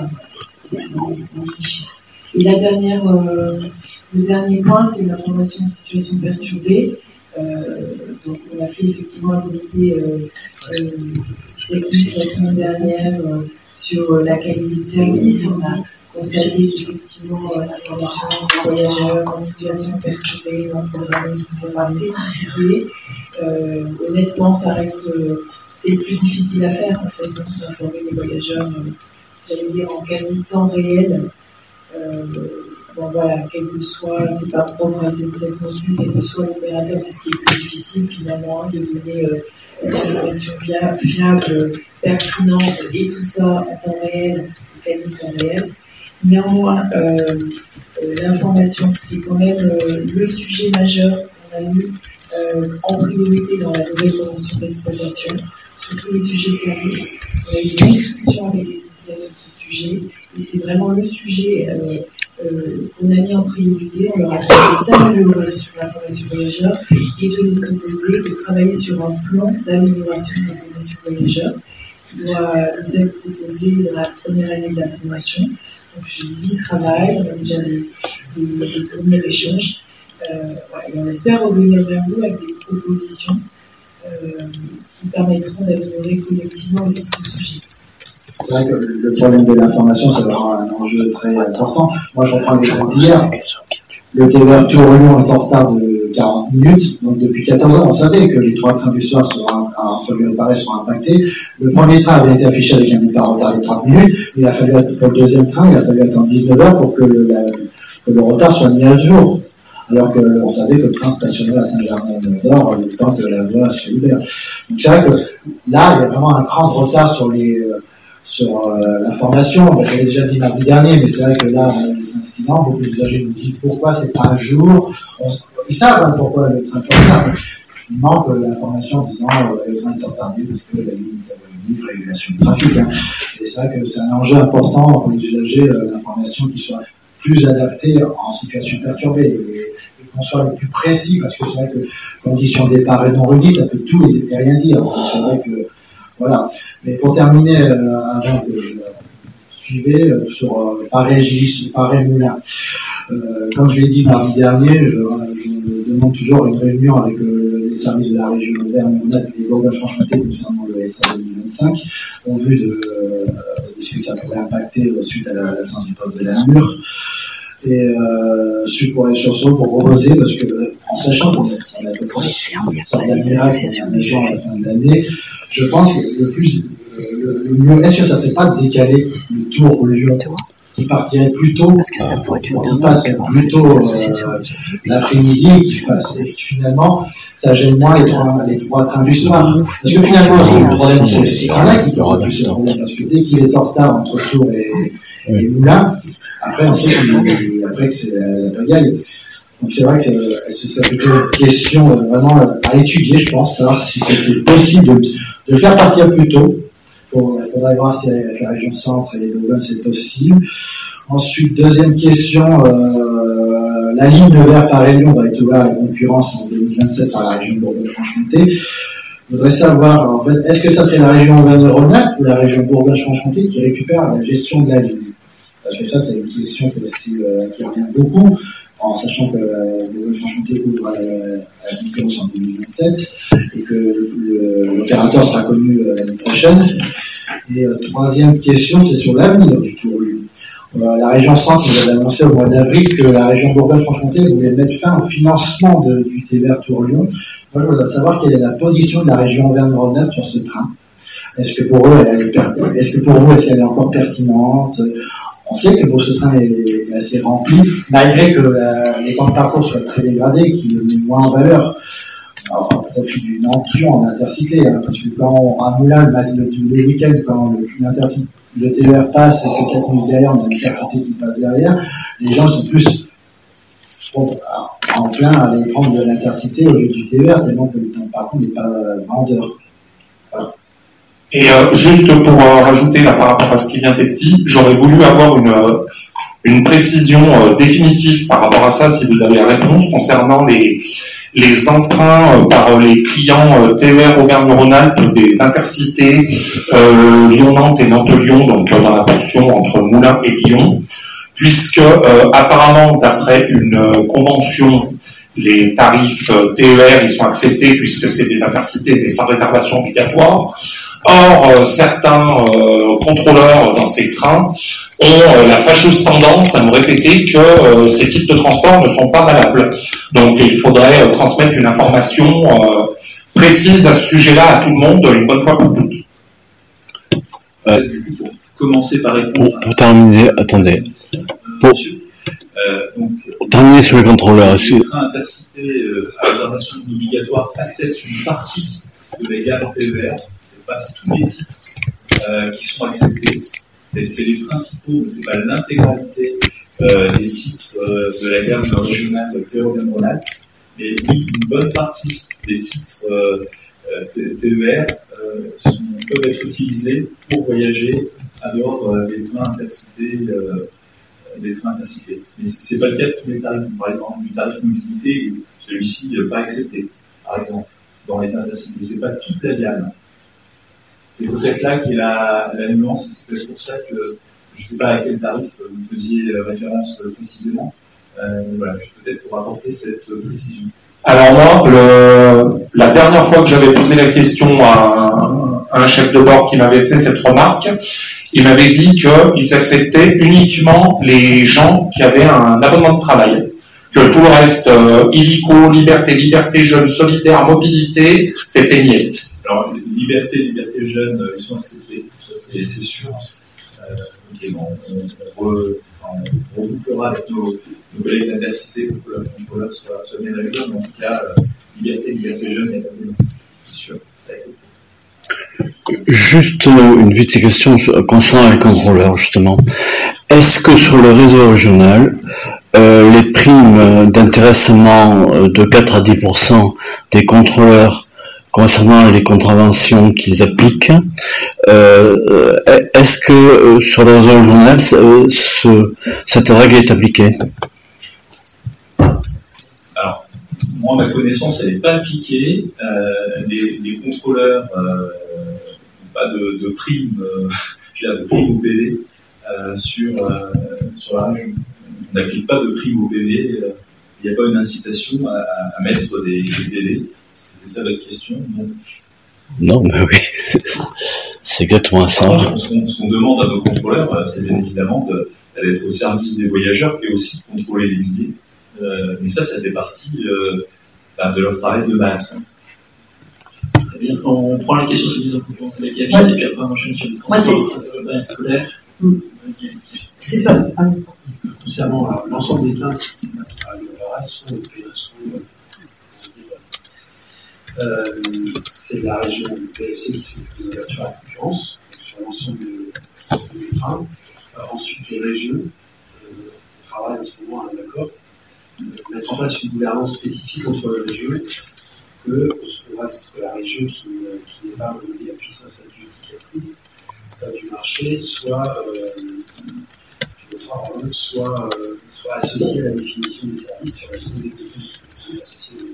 euh, Et la dernière, euh, le dernier point, c'est l'information en situation perturbée. Euh, donc, on a fait effectivement un comité euh, euh, technique la semaine dernière. Euh, sur la qualité de service, on a constaté qu'effectivement l'information des voyageurs en situation perturbée, non programmée, et cetera, c'est compliqué. Euh, honnêtement, ça reste, c'est le plus difficile à faire en fait, d'informer les voyageurs, euh, j'allais dire en quasi temps réel. Euh, bon voilà, quel que soit, c'est pas propre à S N C F non plus, quel que soit l'opérateur, c'est ce qui est le plus difficile finalement, de donner euh, une information fiable, fiable, pertinente et tout ça en temps réel, quasi temps réel. Néanmoins, euh, euh, l'information, c'est quand même euh, le sujet majeur qu'on a eu euh, en priorité dans la nouvelle convention d'exploitation, sur tous les sujets services. On a eu une discussion avec les S N C F sur ce sujet, et c'est vraiment le sujet euh, euh, qu'on a mis en priorité. On leur a fait s'améliorer sur l'information voyageur et de nous proposer de travailler sur un plan d'amélioration de l'information voyageur qui doit nous être proposé dans la première année de la convention. Donc je les y travaille, on a déjà des, des, des premiers échanges. Euh, ouais, et on espère revenir vers vous avec des propositions euh, qui permettront d'améliorer collectivement aussi ce sujet. C'est vrai que le problème de l'information, c'est vraiment un enjeu très important. Moi, je reprends l'exemple d'hier. Le T E R Tours-Lyon est en retard de quarante minutes. Donc, depuis quatorze ans, on savait que les trois trains du soir seront, enfin, le Paris seront impactés. Le premier train avait été affiché avec un départ retard de trente minutes. Il a fallu, pour le deuxième train, il a fallu attendre dix-neuf heures pour que le, la, que le retard soit mis à jour. Alors que, on savait que le train stationnerait à Saint-Germain-en-Laye le temps que la voie soit ouverte. Donc, c'est vrai que là, il y a vraiment un grand retard sur les, sur euh, l'information. Ben, j'avais déjà dit mardi dernier, mais c'est vrai que là, on a des incidents, beaucoup d'usagers nous disent pourquoi c'est pas un jour. On, ils savent hein, pourquoi le train est retardé. Il manque l'information disant euh, le train est retardé parce que la limite de régulation du trafic. Hein. Et c'est vrai que c'est un enjeu important pour les usagers, euh, l'information qui soit plus adaptée en situation perturbée. Et, et qu'on soit le plus précis, parce que c'est vrai que conditions de départ et non remis, ça peut tout et, et rien dire. Donc, c'est vrai que voilà. Mais pour terminer, euh, avant que je suivais euh, sur euh, Paris-Gilles, Paris-Moulin, euh, comme je l'ai dit mardi dernier, je, je demande toujours une réunion avec euh, les services de la région Auvergne-Rhône-Alpes et Bourgogne-Franche-Comté concernant le S A deux mille vingt-cinq, au vu de, euh, de ce que ça pourrait impacter euh, suite à l'absence du poste de la Namur. Et euh, suite pour les chansons pour proposer, parce que en sachant qu'on a à peu près une sorte d'admiration des gens à la fin de l'année, je pense que le plus le, le mieux, est-ce que ça ne serait pas de décaler le tour Lyon qui partirait plus tôt, parce que ça pourrait être qui passe plus tôt euh, l'après-midi, qui passe, et finalement ça gêne moins les trois, les trois trains du soir. Parce que finalement le problème c'est ces trains-là qui posent plus de problème, parce que dès qu'il est en retard entre Tours et, et Moulins, après on sait qu'il, après que c'est la pagaille. Donc c'est vrai que euh, ce serait plutôt une question euh, vraiment à étudier, je pense, savoir si c'était possible de, de le faire partir plus tôt. Il faudrait voir si avec la région centre et l'Auvergne c'est possible. Ensuite, deuxième question, euh, la ligne de vers Paris-Lyon va être ouverte à la concurrence en deux mille vingt-sept par la région de Bourgogne-Franche-Comté. Je voudrais savoir, en fait, est-ce que ça serait la région Auvergne-Rhône-Alpes ou la région Bourgogne-Franche-Comté qui récupère la gestion de la ligne? Parce que ça, c'est une question qui, euh, qui revient beaucoup, en sachant que la Bourgogne-Franche-Comté ouvre à la, à la concurrence en deux mille vingt-sept et que le, l'opérateur sera connu euh, l'année prochaine. Et euh, troisième question, c'est sur l'avenir du Tour Lyon. Euh, la région centre nous avait annoncé au mois d'avril que la région Bourgogne-Franche-Comté voulait mettre fin au financement de, du T V R Tour Lyon. Moi, je voudrais savoir quelle est la position de la région Auvergne-Rhône-Alpes sur ce train. Est-ce que pour eux, elle est pertinente? Est-ce que pour vous, est-ce qu'elle est encore pertinente? On sait que pour ce train est assez rempli, malgré que la, les temps de parcours soient très dégradés, qu'il le met moins en valeur. Alors, au profit d'une option en intercité, hein, parce que quand on, à Moulins, le, le, le week-end, quand le, l'intercité, le T E R passe et que quatre minutes derrière, on a l'intercité qui passe derrière, les gens sont plus bon, en plein à aller prendre de l'intercité au lieu du T E R, tellement que le temps de parcours n'est pas vendeur. Voilà. Et euh, juste pour euh, rajouter là par rapport à ce qui vient d'être dit, j'aurais voulu avoir une, euh, une précision euh, définitive par rapport à ça, si vous avez la réponse, concernant les, les emprunts euh, par les clients euh, T E R Auvergne-Rhône-Alpes des intercités euh, Lyon-Nantes et Nantes-Lyon, donc euh, dans la portion entre Moulins et Lyon, puisque euh, apparemment, d'après une euh, convention, les tarifs euh, T E R ils sont acceptés puisque c'est des intercités et sans réservation obligatoire. Or, euh, certains euh, contrôleurs dans ces trains ont euh, la fâcheuse tendance à nous répéter que euh, ces types de transports ne sont pas valables. Donc, il faudrait euh, transmettre une information euh, précise à ce sujet-là à tout le monde, une bonne fois pour toutes. Euh, pour commencer par répondre. Pour, pour terminer, attendez. Pour, euh, donc, pour terminer sur les contrôleurs, les trains intercités euh, à réservation obligatoire acceptent une partie de la gamme T E R. Pas tous les titres euh, qui sont acceptés. C'est, c'est les principaux, mais c'est pas l'intégralité euh, des titres euh, de la gamme régionale de T E R Auvergne-Rhône-Alpes. Mais oui, une bonne partie des titres euh, T E R euh, sont, peuvent être utilisés pour voyager à bord euh, des trains intercités. Euh, des trains intercités. Mais c'est, c'est pas le cas de tous les tarifs. Par exemple, du tarif mobilité, celui-ci n'est pas accepté, par exemple, dans les intercités. C'est pas toute la gamme. C'est peut-être là qu'est la, la nuance, c'est peut-être pour ça que je ne sais pas à quel tarif vous faisiez référence précisément, Euh, voilà, peut-être pour apporter cette précision. Alors moi, le, la dernière fois que j'avais posé la question à un, à un chef de bord qui m'avait fait cette remarque, il m'avait dit qu'ils acceptaient uniquement les gens qui avaient un abonnement de travail. Que tout le reste, euh, illico, liberté, liberté jeune, solidaire, mobilité, c'était niette. Alors, liberté, liberté jeune, ils sont acceptés, ça c'est, c'est sûr. Euh, okay, bon, on, on, re, on rebouclera avec nos, nos collègues d'adversité pour que le contrôleur soit, soit bien avec eux, mais en tout cas, euh, liberté, liberté jeune, il n'y a pas de problème. C'est sûr, c'est accepté. Juste une petite question concernant les contrôleurs, justement. Est-ce que sur le réseau régional, euh, les primes d'intéressement de quatre à dix pour cent des contrôleurs concernant les contraventions qu'ils appliquent, euh, est-ce que euh, sur le réseau régional, ce, cette règle est appliquée? Alors, moi, ma connaissance, elle n'est pas appliquée. Euh, les, les contrôleurs euh, n'ont pas de, de primes, euh, de primes au P V euh, sur, euh, sur la région. On n'applique pas de primes au P V. Euh, il n'y a pas une incitation à, à mettre des, des P V. C'est ça votre question? Non, non mais oui, c'est exactement ça. Alors, ce, qu'on, ce qu'on demande à nos contrôleurs, c'est bien évidemment de, d'être au service des voyageurs et aussi de contrôler les billets. Euh, mais ça, ça fait partie euh, bah, de leur travail de base. Très bien. On prend la question sur les avec Yannick ouais. Et puis après on enchaîne sur le cancer scolaire. Mm. C'est pas. Concernant l'ensemble des plaintes, sont Euh, c'est la région du P F C qui souffre de l'ouverture à la concurrence sur l'ensemble des trains. Euh, ensuite, les régions euh, travaillent en ce moment à un accord, euh, mettre en place une gouvernance spécifique entre les régions, que ce reste la région qui, qui n'est pas la puissance adjudicatrice euh, du marché soit, euh, soit, euh, soit associée à la définition des services sur la zone des coûts associés aux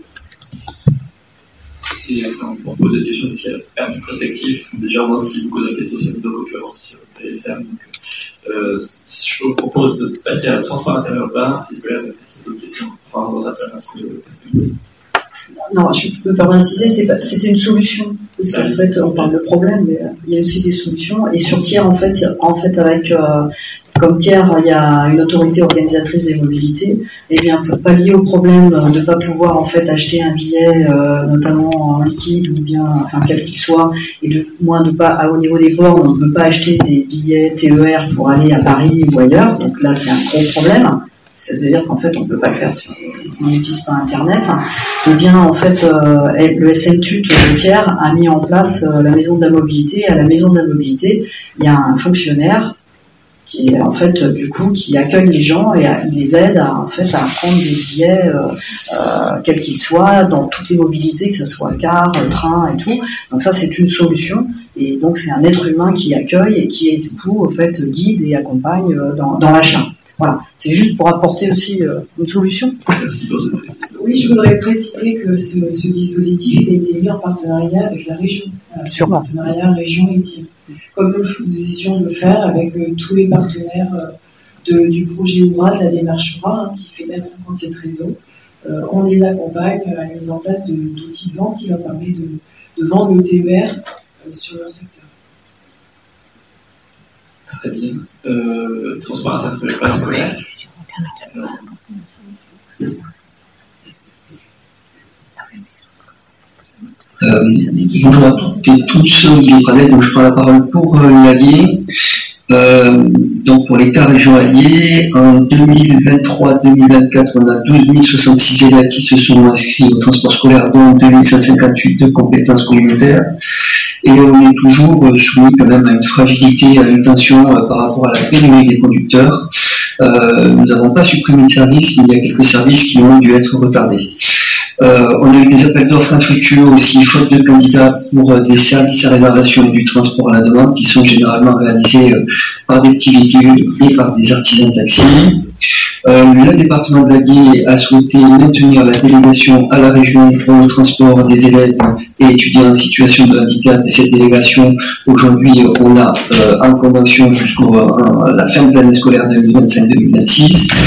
et après on peut poser des questions qui ont une perspective, parce qu'on déjà on a aussi beaucoup de questions sur les concurrence sur les S M. Donc, euh, je vous propose de passer à la transport interurbain, et scolaire, c'est d'autres questions. Enfin, on va passer à la scolaire. Non, je peux pas préciser, c'est, pas, c'est une solution. Parce qu'en fait, on parle de problème, mais il y a aussi des solutions. Et sur tiers, en fait, en fait avec, euh, comme tiers, il y a une autorité organisatrice des mobilités. Et bien, pour pallier au problème de ne pas pouvoir, en fait, acheter un billet, euh, notamment en liquide ou bien, enfin, quel qu'il soit, et de, moins de pas, au niveau des bornes, on ne peut pas acheter des billets T E R pour aller à Paris ou ailleurs. Donc là, c'est un gros problème. Ça veut dire qu'en fait, on ne peut pas le faire si on n'utilise pas Internet. Eh bien, en fait, euh, le S N T U T de tiers a mis en place euh, la maison de la mobilité. À la maison de la mobilité, il y a un fonctionnaire qui est en fait du coup qui accueille les gens et à, il les aide à en fait à prendre des billets euh, euh, quels qu'ils soient dans toutes les mobilités, que ce soit car, train et tout. Donc ça, c'est une solution. Et donc c'est un être humain qui accueille et qui est du coup en fait guide et accompagne dans, dans l'achat. Voilà, c'est juste pour apporter aussi euh, une solution. Oui, je voudrais préciser que ce, ce dispositif a été mis en partenariat avec la région. Euh, Sûrement. En partenariat région et tiers. Comme nous choisissions de le faire avec euh, tous les partenaires euh, de, du projet Oura, de la démarche Oura, hein, qui fédère cinquante-sept réseaux. Euh, on les accompagne à la mise en place de, d'outils de vente qui leur permet de, de vendre le T E R euh, sur leur secteur. Très bien. Euh, transport interurbain scolaire. Euh, bonjour à toutes et tous, Olivier Pradet, donc je prends la parole pour euh, l'Allier. Euh, donc pour les cas région alliés, en deux mille vingt-trois deux mille vingt-quatre, on a douze mille soixante-six élèves qui se sont inscrits au transport scolaire, dont deux mille cent cinquante-huit de compétences communautaires. Et on est toujours euh, soumis quand même à une fragilité, à une tension euh, par rapport à la pénurie des conducteurs. Euh, nous n'avons pas supprimé de services, mais il y a quelques services qui ont dû être retardés. Euh, on a eu des appels d'offres infructueux aussi, faute de candidats pour euh, des services à réservation et du transport à la demande, qui sont généralement réalisés euh, par des petits véhicules et par des artisans de taxi. Euh, le département de l'Allier a souhaité maintenir la délégation à la région pour le transport des élèves et étudiants en situation de handicap. Et cette délégation, aujourd'hui, on l'a euh, en convention jusqu'à euh, la fin de l'année scolaire deux mille vingt-cinq deux mille vingt-six.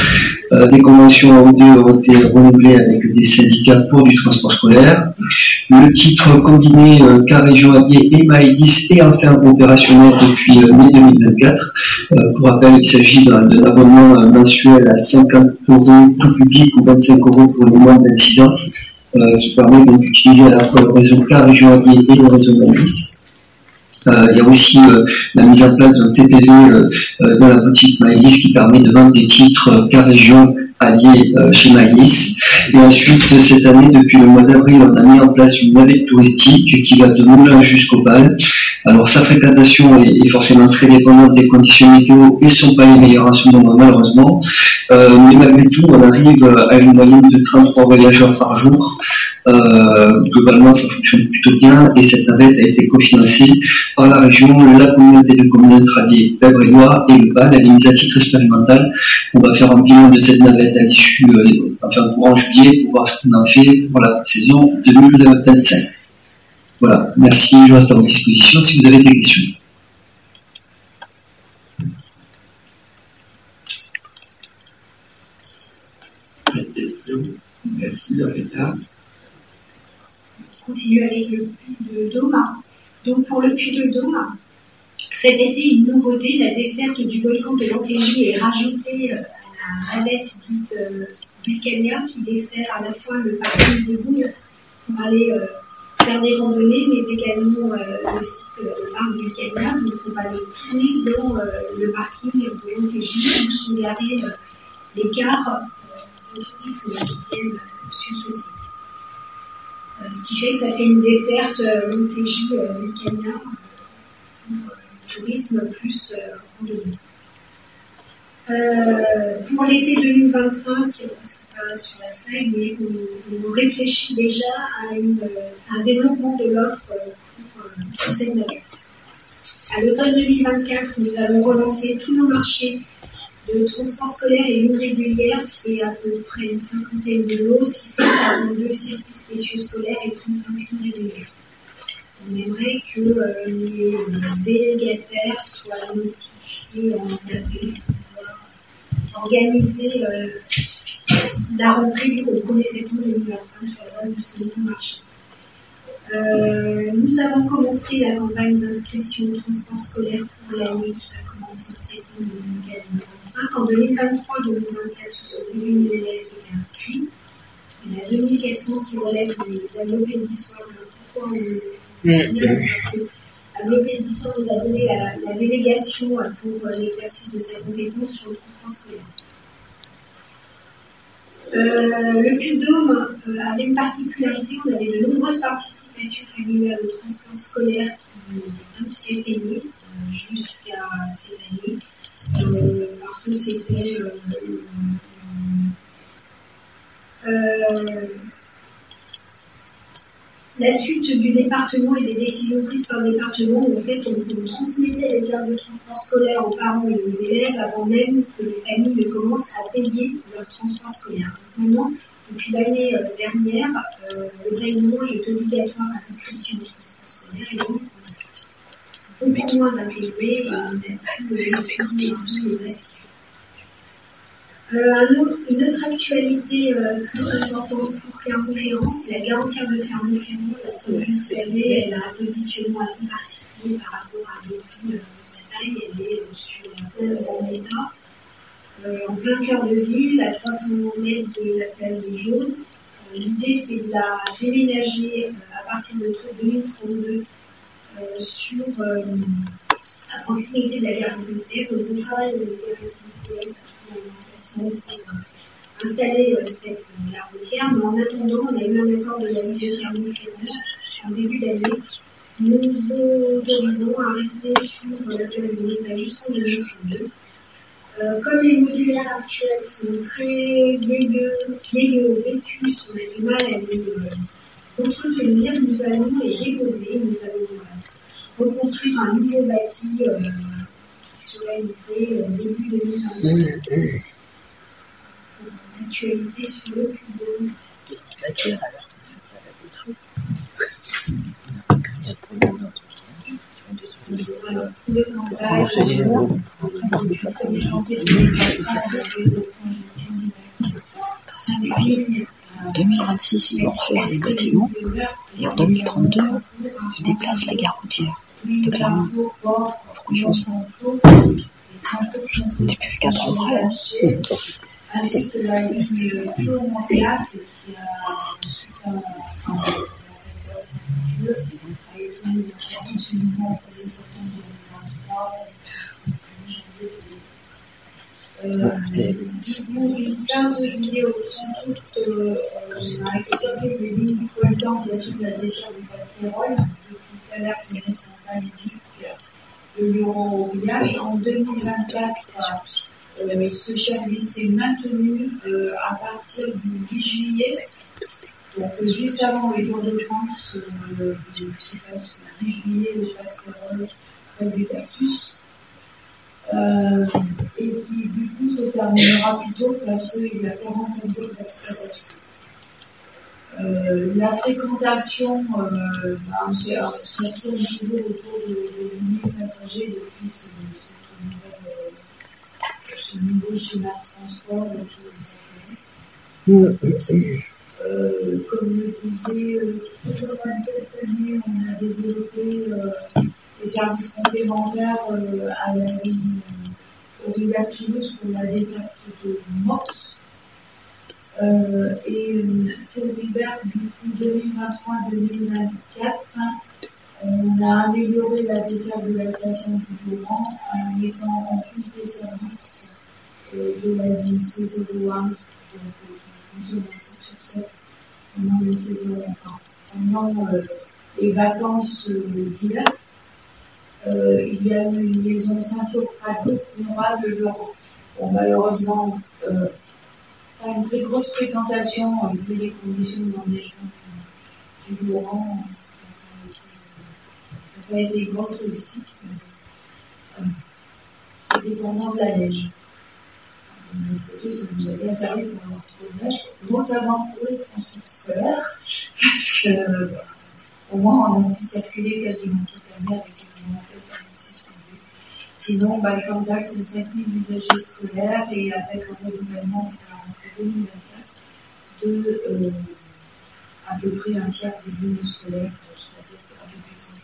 Euh, des conventions A O deux ont été renouvelées avec des syndicats pour du transport scolaire. Le titre combiné euh, Car-Région Allier et Maëlys est enfin opérationnel depuis euh, mai deux mille vingt-quatre. Euh, pour rappel, il s'agit d'un, d'un abonnement euh, mensuel à cinquante euros tout public ou vingt-cinq euros pour le mois d'incident, euh, qui permet donc d'utiliser à la fois le réseau Car-Région Allier et le réseau Maëlys. Euh, il y a aussi euh, la mise en place d'un T P V euh, euh, dans la boutique Maëlys qui permet de vendre des titres euh, Car-Région Allier euh, chez Maëlys. Et ensuite, cette année, depuis le mois d'avril, on a mis en place une navette touristique qui va de Moulins jusqu'au Bal. Alors, sa fréquentation est, est forcément très dépendante des conditions météo et ne sont pas les meilleures en ce moment, malheureusement. Euh, mais malgré tout, on arrive à une moyenne de trente-trois voyageurs par jour. Euh, globalement, ça fonctionne plutôt bien et cette navette a été cofinancée par la région, la communauté de communes Tradier, Bèvres-et-Loire et le Bal. Elle est mise à titre expérimental. On va faire un bilan de cette navette à l'issue, euh, enfin courant juillet, pour voir ce qu'on en fait pour la saison deux mille vingt-cinq. Voilà, merci, je reste à votre disposition si vous avez des questions. Pas de questions. Merci, Rebecca. Continue avec le puits de Dôme. Donc pour le puits de Dôme, cet été, une nouveauté, la desserte du volcan de l'Antégie est rajoutée à la navette dite euh, Vulcania, qui dessert à la fois le parking de Boulle pour aller euh, faire des randonnées, mais également euh, le site de parc Vulcania. Donc on va le tourner dans euh, le parking de l'Antégie où sont garés euh, les cars euh, de tourisme qui viennent euh, sur ce site. Euh, ce qui fait que ça fait une desserte euh, Montégie euh, Vulcania euh, pour euh, tourisme plus euh, randonnée. Euh, pour l'été deux mille vingt-cinq, c'est pas sur la slide, mais on, on réfléchit déjà à, une, à un développement de l'offre pour, euh, pour cette navette. À l'automne deux mille vingt-quatre, nous allons relancer tous nos marchés de transport scolaire et lignes régulières. C'est à peu près une cinquantaine de lots, six cent quarante-deux circuits spéciaux scolaires et trente-cinq lignes régulières. On aimerait que euh, les délégataires soient notifiés en appel pour organiser euh, la rentrée du premier septembre deux mille vingt-cinq sur la base de ce nouveau marché. Euh, nous avons commencé la campagne d'inscription au transport scolaire pour l'année qui va commencer en septembre deux mille vingt-cinq. En deux mille vingt-trois deux mille vingt-quatre, ce sont deux mille élèves qui étaient inscrits. Il y en a deux mille quatre cents qui relèvent de la lopée d'histoire. Pourquoi on le signale, c'est parce que la lopée d'histoire nous a donné la, la délégation pour l'exercice de sa compétence sur le transport scolaire. Euh, le Puy-de-Dôme euh, avait une particularité, on avait de nombreuses participations familiales au transport scolaire qui étaient payées euh, jusqu'à cette année, euh, parce que c'était euh, euh, la suite du département et des décisions prises par le département où en fait on, on transmettait les cartes de transport scolaire aux parents et aux élèves avant même que les familles ne commencent à payer leur transport scolaire. Donc maintenant, depuis l'année euh, dernière, euh, le règlement est obligatoire à l'inscription au transport scolaire et donc on a beaucoup moins d'intégrer, on a plus de suivi et les assises. Euh, un autre, une autre actualité euh, très importante pour Clermont-Ferrand, c'est la garantie de Clermont-Ferrand. Comme vous le savez, elle a un positionnement assez particulier par rapport à d'autres villes de sa taille. Elle est euh, sur la place Vendetta, euh, en plein cœur de ville, à trois cents mètres de la place des Jaunes. Euh, l'idée, c'est de la déménager euh, à partir de deux mille trente-deux euh, sur, euh, à proximité de la gare S N C F. Donc, on travaille avec la gare S N C F pour installer euh, cette euh, gare routière, mais en attendant, on a eu un accord de la ville de Clermont-Ferrand en début d'année. Nous autorisons à rester sur euh, la place de l'État jusqu'en deux mille trente-deux. Euh, comme les modulaires actuels sont très vieilleux, vieilleux, vétustes, on a du mal à les euh, entretenir, nous allons les déposer, nous allons euh, reconstruire un nouveau bâti euh, qui serait livré euh, début deux mille vingt-six. L'actualité sur le Puy-de-Dôme. Matière alors, ça va détruire. Il y a trop de monde dans Alors, pour le campagne, on va faire des gens qui ont des gens qui ont des gens qui ont des gens qui ont des En deux mille vingt-six, ils vont refaire les bâtiments, et en deux mille trente-deux, ils déplacent la gare routière de Clermont. Pourquoi ils font ça? Depuis quatre ans après. Ainsi que la ligne Tours-Montréal, qui a ensuite un a été mise en service uniquement au premier septembre deux mille vingt-trois. Du quinze juillet au trente août, on a exploité les lignes Foltan qui assurent la desserte du Val-Thérol, depuis Salaire, qui est responsable de l'Euro-Village. En deux mille vingt-quatre, euh, ce service est maintenu euh, à partir du huit juillet, donc euh, juste avant les Tours de France, euh, je ne sais pas si le huit juillet, le Val-Thérol, près du Cactus. Euh, et qui du coup se terminera plus tôt parce qu'il y a quarante-cinq jours d'exploitation. Euh, la fréquentation, euh, bah, ça tourne toujours autour de, de mille passagers depuis ce, cette nouvelle, euh, ce nouveau schéma de transport. Euh, comme je le disais, euh, toujours dans cette année, on a développé euh, des services complémentaires euh, à la ligne euh, Aurillac-Toulouse pour la desserte de Morse. Euh, et euh, pour l'hiver du coup deux mille vingt-trois deux mille vingt-quatre, hein, on a amélioré la desserte de la station du Laurent en mettant en plus des services euh, de la ligne C zéro un, donc qui fonctionne à sept sur sept pendant les saisons, enfin, pendant euh, les vacances euh, d'hiver. Euh, il y a eu une liaison Saint-Flour-Prado, Conrad, le Laurent. Bon, malheureusement, euh, pas une très grosse fréquentation, vu les conditions d'enneigement du, du Laurent. Ça n'a pas été une grosse réussite. Euh, c'est dépendant de la neige. De l'autre côté, ça nous a bien servi pour avoir trop de neige, notamment pour les transports scolaires, parce que euh, au moins on a pu circuler quasiment toute l'année avec on appelle ça le suspendu. Sinon, bah, le candidat, c'est cinq mille usagers scolaires et avec un renouvellement pour la rentrée deux mille vingt-quatre de euh, à peu près un tiers des lignes scolaires, c'est-à-dire à peu près cent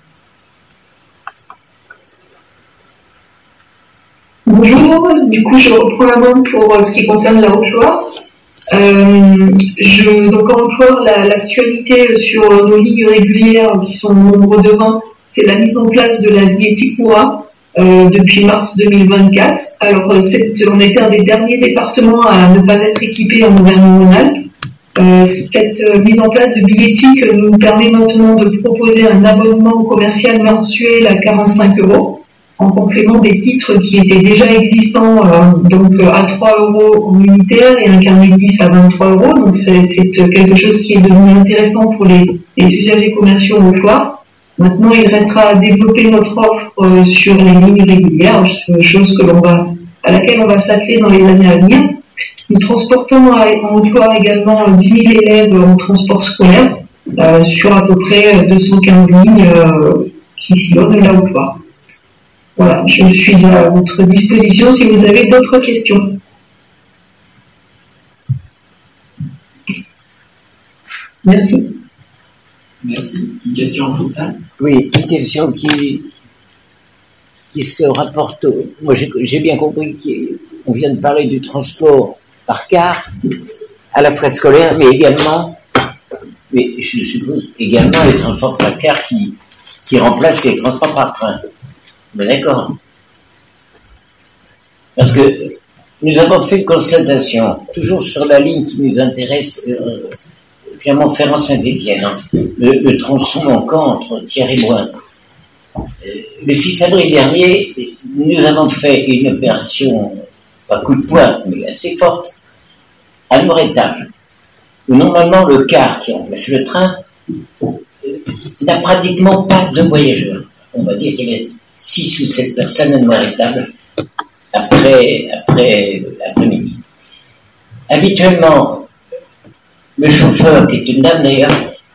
quatre-vingts. Bonjour, du coup je reprends la main pour ce qui concerne la Haute-Loire. Euh, je, donc en Haute-Loire, la, l'actualité sur nos lignes régulières qui sont au nombre de vingt, c'est la mise en place de la Vieticoura euh, depuis mars deux mille vingt-quatre. Alors, cette, on était un des derniers départements à ne pas être équipé en Auvergne-Rhône-Alpes. Euh, cette euh, mise en place de billettique nous permet maintenant de proposer un abonnement commercial mensuel à quarante-cinq euros, en complément des titres qui étaient déjà existants, euh, donc euh, à trois euros en unitaire et un carnet de dix à vingt-trois euros. Donc, c'est, c'est quelque chose qui est devenu intéressant pour les, les usagers commerciaux au foire. Maintenant, il restera à développer notre offre euh, sur les lignes régulières, chose que l'on va, à laquelle on va s'atteler dans les années à venir. Nous transportons en Haute-Loire également dix mille élèves en transport scolaire euh, sur à peu près deux cent quinze lignes euh, qui sillonnent la Haute-Loire. Voilà, je suis à votre disposition si vous avez d'autres questions. Merci. Merci. Une question en fond de salle ? Oui, une question qui, qui se rapporte. Au, moi, j'ai, j'ai bien compris qu'on vient de parler du transport par car, à la fois scolaire, mais également, mais je suppose également les transports par car qui, qui remplacent les transports par train. Mais d'accord. Parce que nous avons fait une constatation, toujours sur la ligne qui nous intéresse, euh, Clermont-Ferrand-Saint-Étienne, hein, le, le tronçon manquant entre Thiers et Bouin. Euh, le six avril dernier, nous avons fait une opération, pas coup de poing, mais assez forte, à Morétable, où normalement le car qui remplace le train euh, n'a pratiquement pas de voyageurs. On va dire qu'il y a six ou sept personnes à Morétable après, après l'après-midi. Habituellement, le chauffeur, qui est une dame d'ailleurs,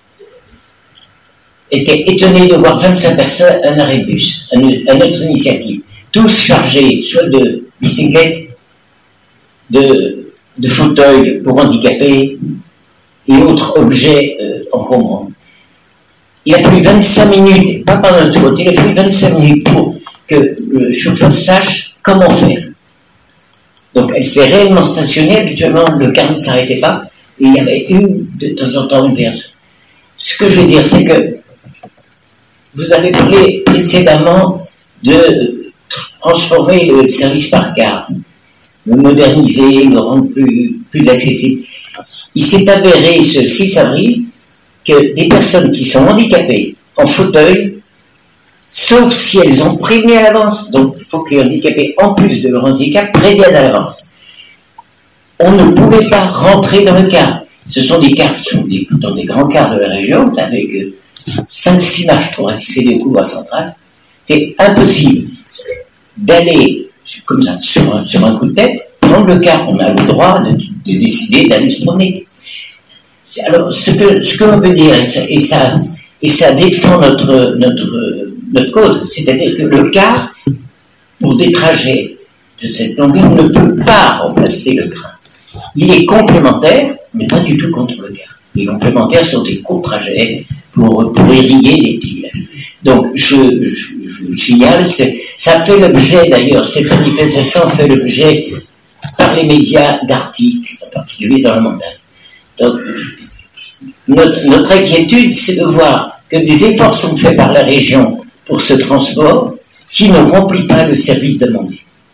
était étonné de voir vingt-cinq personnes à un arrêt de bus, à notre initiative, tous chargés soit de bicyclettes, de, de fauteuils pour handicapés et autres objets euh, encombrants. Il a fallu vingt-cinq minutes, pas par notre faute, il a fallu vingt-cinq minutes pour que le chauffeur sache comment faire. Donc elle s'est réellement stationnée, habituellement le car ne s'arrêtait pas, et il y avait une, de temps en temps une personne. Ce que je veux dire, c'est que vous avez parlé précédemment de transformer le service par car, le moderniser, le rendre plus, plus accessible. Il s'est avéré ce six avril que des personnes qui sont handicapées en fauteuil, sauf si elles ont prévenu à l'avance, donc il faut que les handicapés, en plus de leur handicap, préviennent à l'avance. On ne pouvait pas rentrer dans le car. Ce sont des cars, ce sont des, dans des grands cars de la région, avec cinq six marches pour accéder au couloir central. C'est impossible d'aller comme ça sur un, sur un coup de tête, prendre le car. On a le droit de, de décider d'aller se promener. Alors, ce que, ce que l'on veut dire, et ça, et ça, et ça défend notre, notre, notre cause, c'est-à-dire que le car, pour des trajets de cette longueur, ne peut pas remplacer le train. Il est complémentaire, mais pas du tout contre le car. Les complémentaires sont des courts trajets pour, pour irriguer des petits villages. Donc, je, je, je vous signale, c'est, ça fait l'objet, d'ailleurs, cette manifestation fait l'objet par les médias d'articles, en particulier dans la montagne. Donc, notre, notre inquiétude, c'est de voir que des efforts sont faits par la région pour ce transport qui ne remplit pas le service demandé.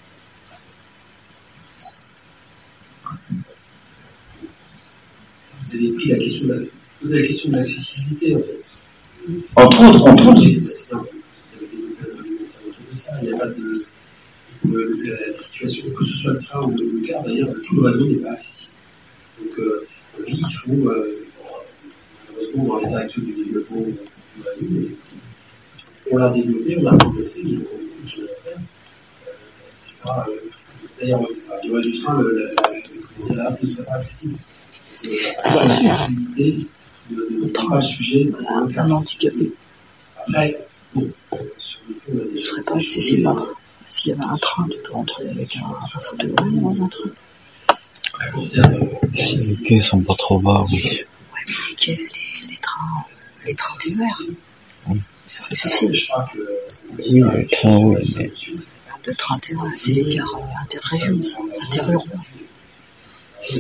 Vous avez pris la question de, vous avez la question de l'accessibilité, en fait. Entre autres, entre autres. Vous avez il n'y a pas de, de, de la situation, que ce soit le train ou le, le car, d'ailleurs, tout le réseau n'est pas accessible. Donc, euh, oui, il faut, euh, malheureusement, dans l'état actuel du développement du réseau, on l'a développé, on l'a progressé, il y a beaucoup de choses à faire. Euh, c'est pas, euh, d'ailleurs, le réseau du train, le, la, la, la, la, ne serait pas accessible. Donc, euh, l'accessibilité ne prend pas le sujet d'un un handicapé. Après, bon, sur le fond, ne serait pas accessible. S'il y avait un train, tu peux rentrer avec un, un fauteuil dans un train. Si les quais sont pas trop bas, oui. Ouais, mais les quais, les, les trains, les trains T E R, oui. C'est accessible. Oui, les trains, oui. Mais... Le train T E R, c'est les gares interrégions, interurbains. Je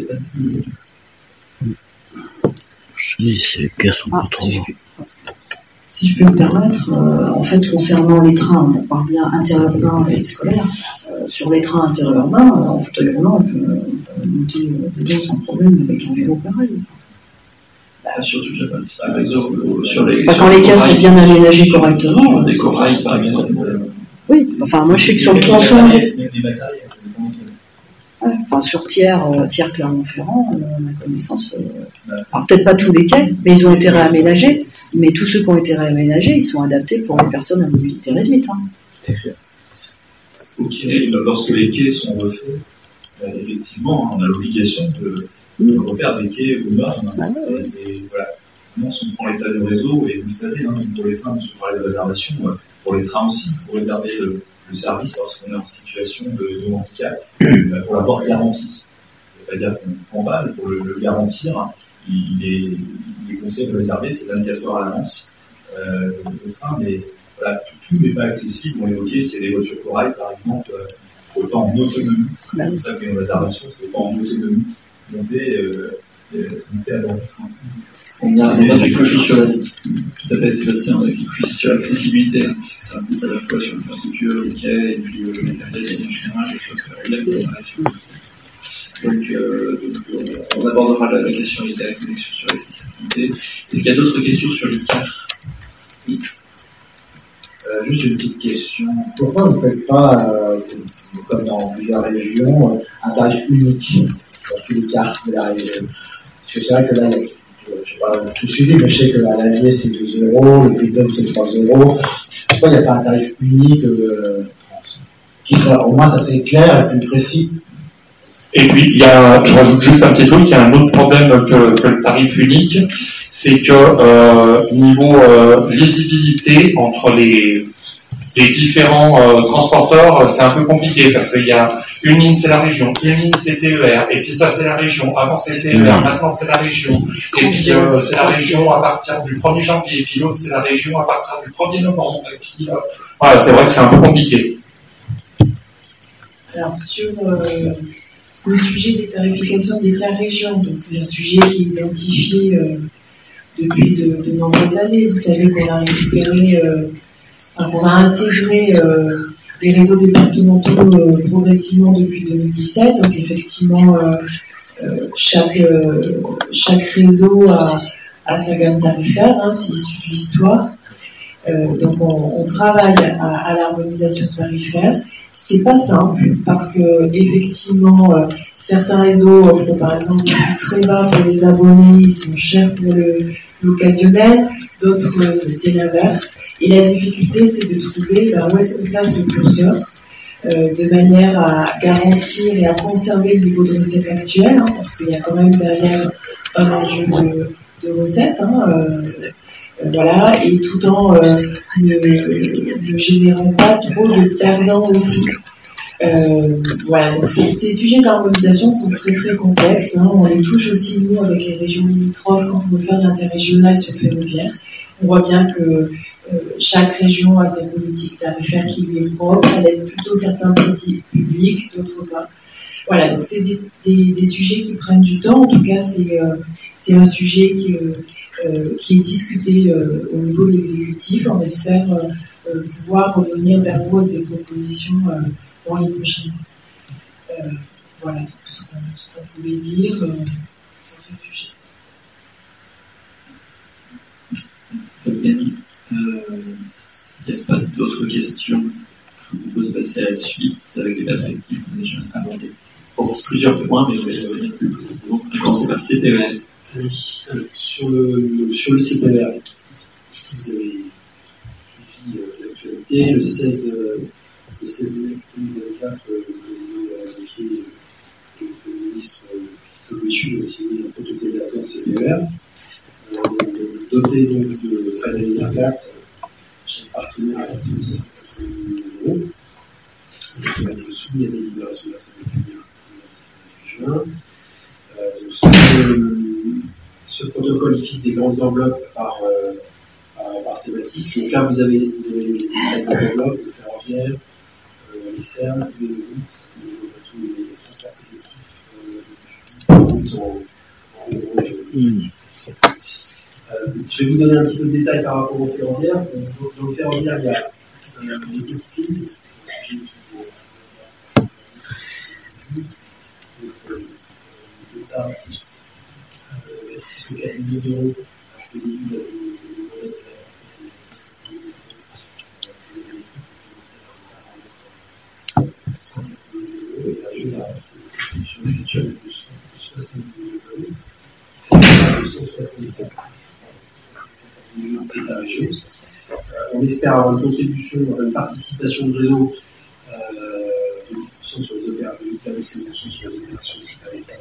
te dis, si les quais sont ah, pas trop si bas. Je... Si je peux me permettre, euh, en fait, concernant les trains, on parle bien interurbains et scolaires. Euh, sur les trains interurbains, euh, en fauteuil roulant, on peut, on peut monter dedans sans problème avec un vélo pareil. Bah, surtout qu'il n'y a pas de réseau sur les. Enfin, quand les cas sont bien aménagés correctement. Des corails, par exemple. Oui, enfin, moi je sais que sur le tronçon. Ouais, enfin, sur Thiers, euh, Thiers Clermont-Ferrand, euh, à ma connaissance, euh, alors peut-être pas tous les quais, mais ils ont été réaménagés, mais tous ceux qui ont été réaménagés, ils sont adaptés pour les personnes à mobilité réduite. Hein. Ok, lorsque les quais sont refaits, euh, effectivement, on a l'obligation de, de refaire des quais aux normes. Bah, ouais. Et, et voilà, maintenant, si on prend l'état du réseau, et vous le savez, hein, pour les trains, je parlais de réservation, pour les trains aussi, pour réserver le le service lorsqu'on est en situation de, de handicap, euh, pour l'avoir garanti. C'est-à-dire qu'on ne prend pas, pour le, le garantir, hein, il, est, il est conseillé de réserver, c'est vingt-quatre heures à l'avance, euh, le train, mais voilà, tout, tout n'est pas accessible. On l'évoquait, c'est les voitures corail, par exemple, il faut pas en autonomie, c'est pour ça qu'il y a une réservation, il faut pas en autonomie monter, euh, monter à bord du train. On a quelque chose sur la, tout à fait, Sébastien, on a quelque chose sur l'accessibilité, hein, puisque ça impose à la fois sur l'infrastructure, les quais, et puis euh, le matériel en général, des choses que la donc, euh, donc, on abordera la, la question de la connexion sur l'accessibilité. Est-ce qu'il y a d'autres questions sur le car? Oui. Euh, juste une petite question. Pourquoi vous ne faites pas, euh, comme dans plusieurs régions, un tarif unique pour tous les cars de la région? Parce que c'est vrai que là, je n'ai pas tout suivi, mais je sais que à l'Allier c'est douze euros, le Puy-de-Dôme c'est trois euros. Pourquoi il n'y a pas un tarif unique euh, qui soit, au moins ça serait clair et plus précis? Et puis, il y a, je rajoute juste un petit truc, il y a un autre problème que, que le tarif unique, c'est que euh, niveau euh, lisibilité entre les, les différents euh, transporteurs, c'est un peu compliqué parce qu'il y a une ligne c'est la région, une ligne c'est T E R, et puis ça c'est la région, avant c'est T E R, maintenant c'est la région, et puis euh, c'est la région à partir du premier janvier, et puis l'autre c'est la région à partir du premier novembre, et puis euh, voilà, c'est vrai que c'est un peu compliqué. Alors sur euh, le sujet des tarifications des plans régions, donc c'est un sujet qui est identifié euh, depuis de, de nombreuses années. Vous savez qu'on a récupéré, euh, enfin, qu'on a intégré euh, les réseaux départementaux euh, progressivement depuis deux mille dix-sept. Donc effectivement, euh, euh, chaque, euh, chaque réseau a, a sa gamme tarifaire, hein, c'est issu de l'histoire. Euh, donc on, on travaille à, à l'harmonisation tarifaire. C'est pas simple parce que effectivement euh, certains réseaux offrent par exemple des prix très bas pour les abonnés, ils sont chers pour le, l'occasionnel, d'autres euh, c'est l'inverse. Et la difficulté c'est de trouver ben, où est-ce qu'on place le curseur euh, de manière à garantir et à conserver le niveau de recette actuel, hein, parce qu'il y a quand même derrière un enjeu de, de recettes. Hein, euh, Euh, voilà, et tout en euh, ne, ne générant pas trop de perdants aussi. Euh, voilà, donc ces, ces sujets d'harmonisation sont très très complexes. Hein. On les touche aussi nous avec les régions limitrophes quand on veut faire de l'interrégional sur le ferroviaire. On voit bien que euh, chaque région a sa politique tarifaire qui lui est propre. Elle aide plutôt certains publics, d'autres pas. Voilà, donc c'est des, des, des sujets qui prennent du temps. En tout cas, c'est euh, c'est un sujet qui euh, Euh, qui est discuté euh, au niveau de l'exécutif. On espère euh, euh, pouvoir revenir vers vous avec des propositions euh, dans les prochains mois. Euh, voilà tout ce qu'on, ce qu'on pouvait dire euh, sur ce sujet. Très bien. Euh, s'il n'y a pas d'autres questions, je vous propose de passer à la suite avec les perspectives qu'on a déjà abordées. Pour plusieurs points, mais on va y revenir plus précisément. On va commencer par C T E L. Oui, sur le, sur le C P R, vous avez suivi euh, l'actualité. Le seize, euh, le seize mai deux mille vingt-quatre, euh, le, euh, le, le ministre euh, Christophe Béchu a signé un protocole d'accord de C P R, euh, doté donc de près d'un milliard d'impact, chaque partenaire à six cent quatre-vingt millions d'euros, qui va être soumis à des libérations de la sécurité juin. Euh, ce, ce protocole fixe des grandes enveloppes par, euh, par, par thématique. Donc là, vous avez des enveloppes, le ferroviaire, euh, les C E R, les routes, tous les transports collectifs, en, en gros, je, euh, je vais vous donner un petit peu de détails par rapport au ferroviaire. Donc, dans le ferroviaire, il y a euh, des petites lignes. quatre millions d'euros, je l'ai dit, on espère avoir une contribution, une participation de réseau euh, de dix pour cent sur les opérations, de cinq pour cent sur les opérations séparées.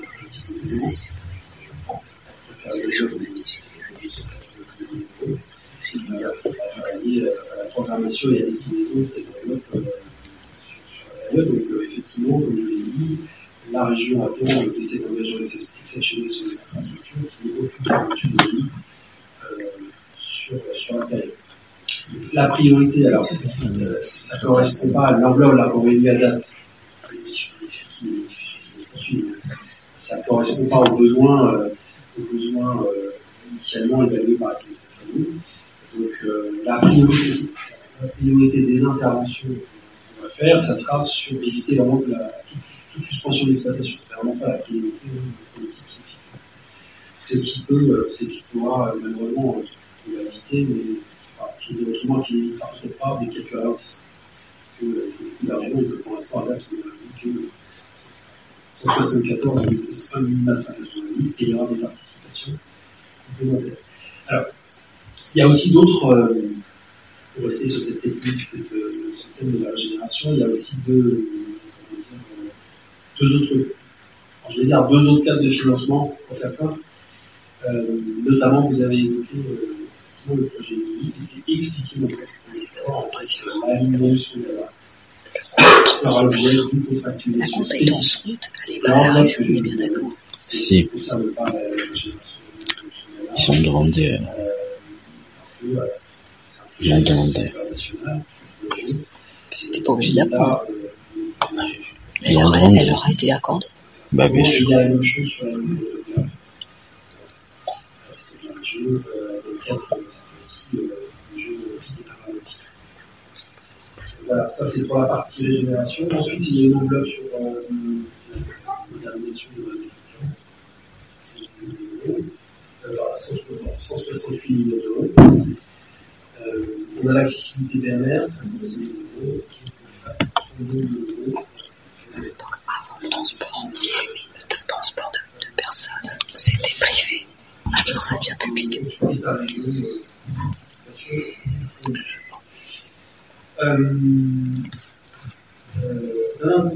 À la programmation et à l'équilibre de cette enveloppe euh, sur, sur la période. Donc, euh, effectivement, comme je l'ai dit, la région attend euh, de cet engagement exceptionnel sur les infrastructures qui n'est aucune fermeture de ligne euh, sur, sur la période. Donc, la priorité, alors, euh, ça ne correspond pas à l'enveloppe là qu'on réduit à date. Ça ne correspond pas aux besoins, euh, aux besoins euh, initialement évalués par la C N C F. Donc euh, la, priorité, la priorité des interventions qu'on va faire, ça sera sur éviter vraiment la, toute, toute suspension d'exploitation. C'est vraiment ça la priorité politique qui est fixée. C'est qui peut, c'est qui pourra malheureusement éviter, mais qui est autrement qui n'évitera peut-être pas des quelques ralentissements. Parce que euh, l'argent, il peut pour l'instant à date, on a vu que cent soixante-quatorze, c'est pas minimum cinq cent quatre-vingt-dix, et il y aura des participations complémentaires. Alors, il y a aussi d'autres, euh, pour rester sur cette technique, cette, euh, ce thème de la régénération, il y a aussi deux, comment dire, euh, deux autres, alors je vais dire deux autres cadres de financement, pour faire simple. Euh, notamment, vous avez évoqué euh, effectivement le projet unique, et c'est expliqué dans le contrat, la ligne d'évolution de la fera l'objet d'une contractualisation spécifique. L'enveloppe que je vais bien d'accord. Si. Concerne pas la génération. Ils sont demandés. Parce que euh, Ils ont demandé. C'était pas obligé d'apprendre. Ils ont demandé. Elle aura été accordée. Bah, bien sûr. Il y a la même chose sur la ligne de c'est bien le jeu, le cadre, aussi le jeu des paramètres. Voilà, ça c'est pour la partie régénération. Ensuite, il y a une enveloppe sur euh, la modernisation de la structure. cent soixante-huit millions d'euros. Euh, on a l'accessibilité B M R, cinquante-six millions d'euros. trente-deux millions d'euros. Le transport, le transport de, de personnes, c'était privé. Maintenant, ça devient public. Euh, euh,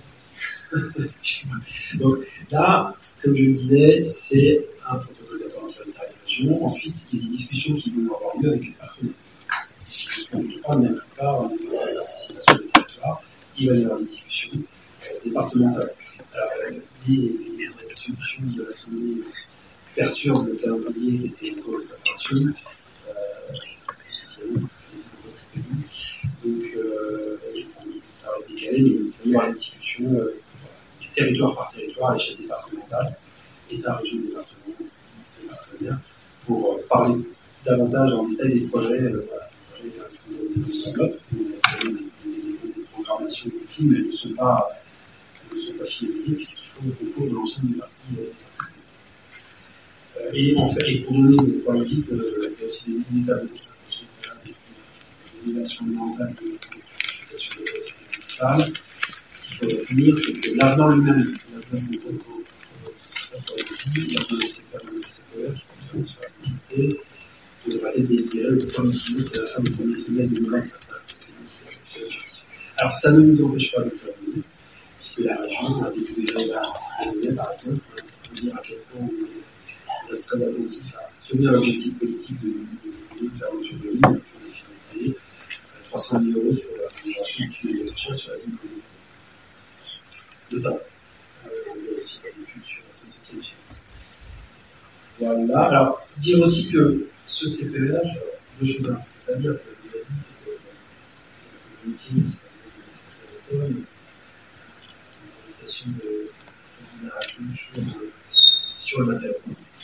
Donc là, comme je le disais, c'est un protocole d'accord entre l'État et la région. Ensuite, il y a des discussions qui vont avoir lieu avec les partenaires. Jusqu'en deux mille trois, mais la plupart de la participation des territoires, il va y avoir des discussions euh, départementales. Alors, les, les résolutions de l'Assemblée perturbent le calendrier et les coopérations. Donc, euh, ça va être décalé, mais il va y avoir des discussions euh, territoire par territoire à l'échelle départementale, État, région, département, des partenaires, pour euh, parler davantage en détail des projets, euh, voilà, des projets des enveloppes, des programmations des films, elles ne sont pas, elles ne sont pas finalisées puisqu'il faut le concours de l'ensemble des parties. Euh, et en fait, et pour donner une point vite, euh, il y a aussi des étapes de concertation, des évaluations mentales de consultation de la municipale. Ce qu'il faut retenir, c'est que l'avenant lui-même, l'avenant du groupe, l'avenant du secteur de C P R, qui porte sur la mobilité, devra être désiré le premier trimestre et la fin du premier trimestre deux mille vingt-cinq. Alors, ça ne nous empêche pas de faire mieux, puisque la région a découvert la C P R, par exemple, pour dire à quel point on reste très attentif à tenir l'objectif politique de, de, de, de fermeture de ligne, on a financé trois cent mille euros sur la migration du tunnel de recherche sur la ligne de temps. Euh, il y a aussi des études sur la Saint-Étienne. Voilà. Alors, dire aussi que ce C P R, deux choses importantes à dire, que le métier, c'est une invitation de rémunération sur, sur le matériel.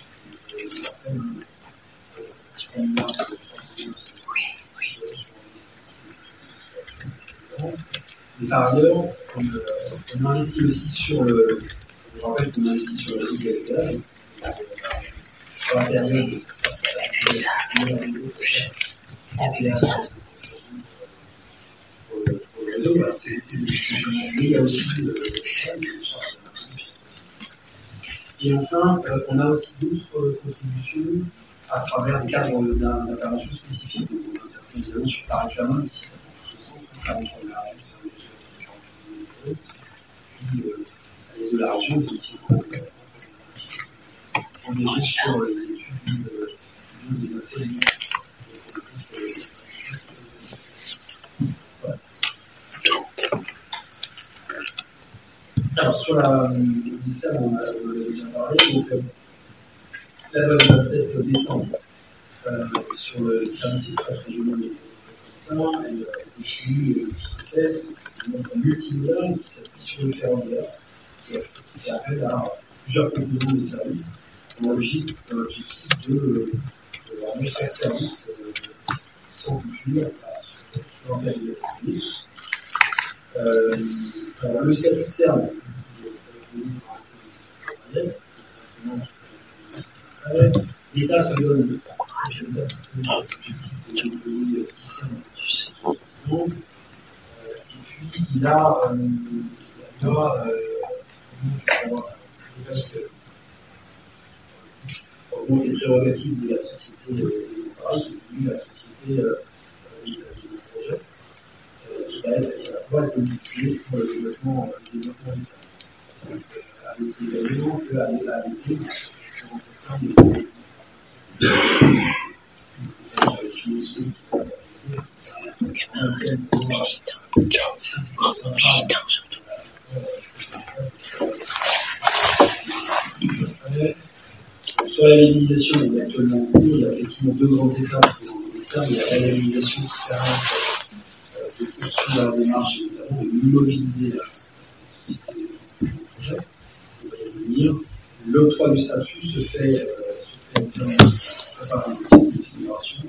Et par ailleurs, on, on investit aussi sur le. Je rappelle qu'on investit sur le réseau d'électrage. Sur la période de pour le réseau, voilà, c'est il y a aussi de et enfin, euh, on a aussi d'autres contributions à travers des cadres d'intervention spécifiques. Donc, on intervient évidemment sur par examen, ici, ça prend de la région, c'est un budget de puis, euh, les de la région, c'est aussi engagé sur les études de des vaccins. Alors, sur la l'ISAM, on a déjà parlé. Donc, euh, la loi du vingt-sept décembre euh, sur le service express régional métropolitain, elle définit ce que c'est, un multimodal qui s'appuie sur le ferroviaire, qui fait appel à plusieurs composants de services, dans l'objectif de, de leur faire service euh, sans culture sur un périmètre public. Euh, alors, le statut de serbe, l'État se donne l'objectif de déployer dix et puis il a il doit augmenter les prérogatives de la société de travail, qui est la société des projets, qui va être qui va pouvoir être utilisée pour le développement le développement des services. Avec les éléments que à l'été dans certains des possible. Sur la labellisation, on est actuellement en cours. Il y a effectivement deux grandes étapes pour le ministère. Il y a la labellisation qui permet de poursuivre la démarche et notamment de mobiliser la société de projet. On va y revenir. L'octroi du statut se fait, euh, se fait en par un outil de configuration.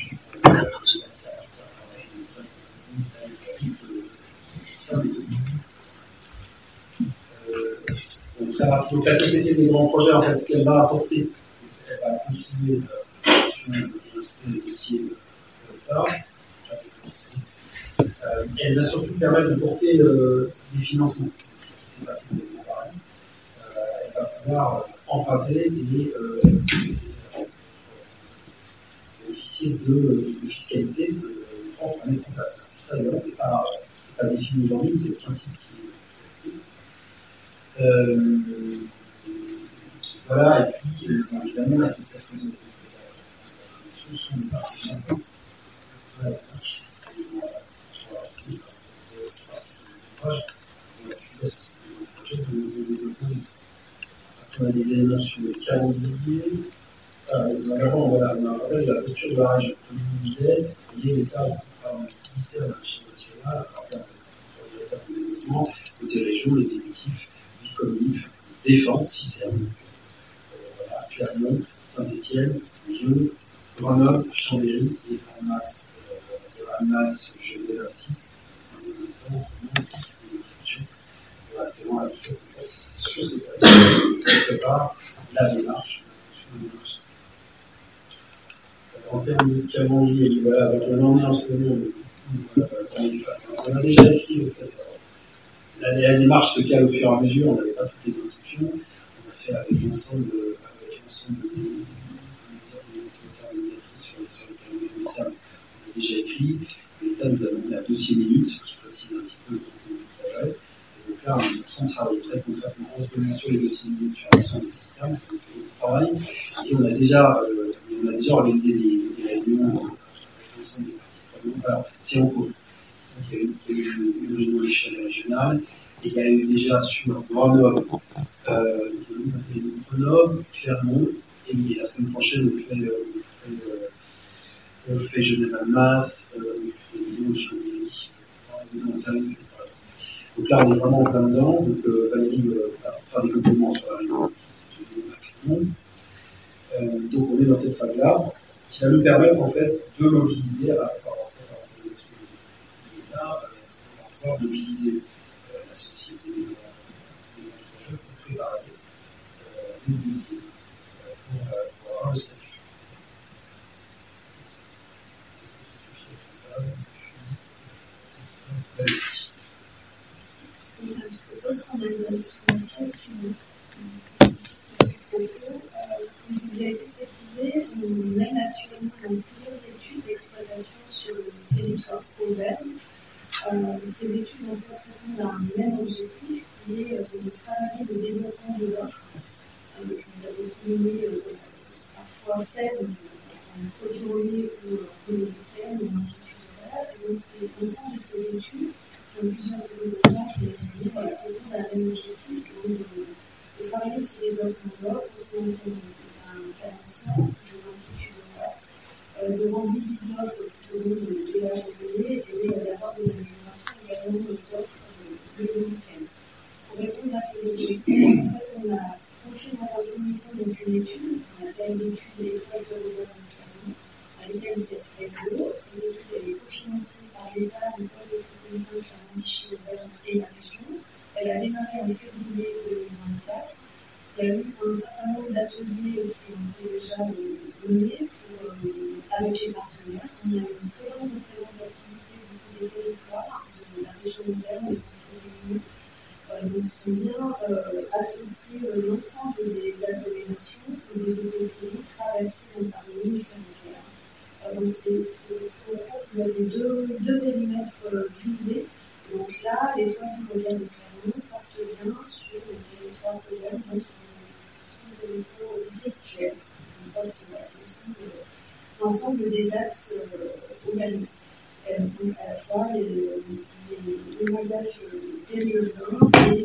Donc la société des grands projets, en fait, ce qu'elle va apporter, c'est qu'elle va continuer euh, sur le dossier de l'État. Euh, elle va surtout permettre de porter euh, des financements. C'est facile de le parler. Euh, elle va pouvoir euh, emprunter et euh, bénéficier de, de fiscalité de France à mettre en place. Tout ça, évidemment, c'est pas, c'est pas défini aujourd'hui, mais c'est le principe qui est. Euh, voilà, et puis, euh, bon, évidemment, la S N C F sont des partenaires de la démarche. On a des éléments sur le calendrier. Avant, voilà, on a parlé de la posture de la région. Comme je vous disais, il y a l'État par le ministère de la Chine nationale, à travers le développement, côté région, l'exécutif, communes, défense, Cicerne, euh, voilà, Clermont, Saint-Étienne, Lyon, Grenoble, Chambéry et Annemasse, euh, Annemasse, Genève ainsi. Voilà, c'est vraiment la chose sur ces quelque part la démarche. En termes de calendrier, voilà, avec le lendemain en ce moment, on a déjà écrit au fait. La, la démarche se cale au fur et à mesure, on n'avait pas toutes les instructions, on a fait avec l'ensemble de l'ensemble des sur lesquels le ministère on a déjà écrit. L'État nous a donné un dossier minute qui précise un petit peu le contenu du projet. Et donc là, on est en train de travailler très concrètement en se donnant sur les dossiers minutes sur l'ensemble des systèmes, ça nous fait beaucoup de travail. Et on a déjà, euh, on a déjà organisé des, des réunions avec l'ensemble des parties prenantes. Alors, c'est en cours. Il y a eu une réunion à l'échelle régionale, et il y a eu déjà sur Grenoble, euh, Grenoble, Clermont, et la semaine prochaine, on fait, euh, on fait, euh, on fait Genève-Annemasse, euh, on fait Lyon, Chambéry, Montagne. Donc là, on est vraiment en plein dedans. Donc euh, Valérie euh, va faire des compléments sur la réunion. Euh, donc on est dans cette phase-là, qui va nous permettre en fait de mobiliser à la fois pouvoir mobiliser euh, la société des grands projets pour préparer euh, le dossier euh, pour, euh, pour avoir le statut. Je propose qu'on ait une discrimination sur le propos. Comme ça a été précisé, on mène actuellement dans plusieurs études d'exploitation sur le territoire ouvert. Euh, ces études ont répondre à un même objectif qui est euh, de travailler le développement de l'offre. Euh, vous avez souligné euh, parfois faible en produits reliés ou communautaires ou en culturel. Et donc, c'est au sein de ces études, comme plusieurs développements qui voilà, répondent à un même objectif, c'est donc de, de travailler sur le développement de l'offre autour d'un cadencement, de l'intitulé, de rendre visible l'offre tout au long de l'A G P D et d'avoir des améliorations également de l'offre de l'Européenne. Pour répondre à ces objectifs, en fait, on a confié dans un premier temps donc une étude, on appelle l'étude des étoiles de l'Europe à l'S N C F S E. Cette étude elle est cofinancée par l'État, l'État de Clermont, Clermont-Vichy et la région. Elle a démarré en février deux mille vingt-quatre. Il y a eu un certain nombre d'ateliers qui ont été déjà menés pour, euh, avec les partenaires. On a eu une très grande représentativité des territoires de la région moderne et de ces réunions. Euh, donc, on vient euh, associer euh, l'ensemble des agglomérations ou des E P C I traversées par les lignes ferroviaires. Euh, donc, c'est, euh, il y a les deux, deux périmètres euh, visés. Donc là, l'étoile du modèle de Clermont porte bien sur le territoire moderne, donc sur le territoire virtuel. On porte aussi l'ensemble des axes euh, au Mali. Euh, donc à la fois les, les, les maillage périurbain et,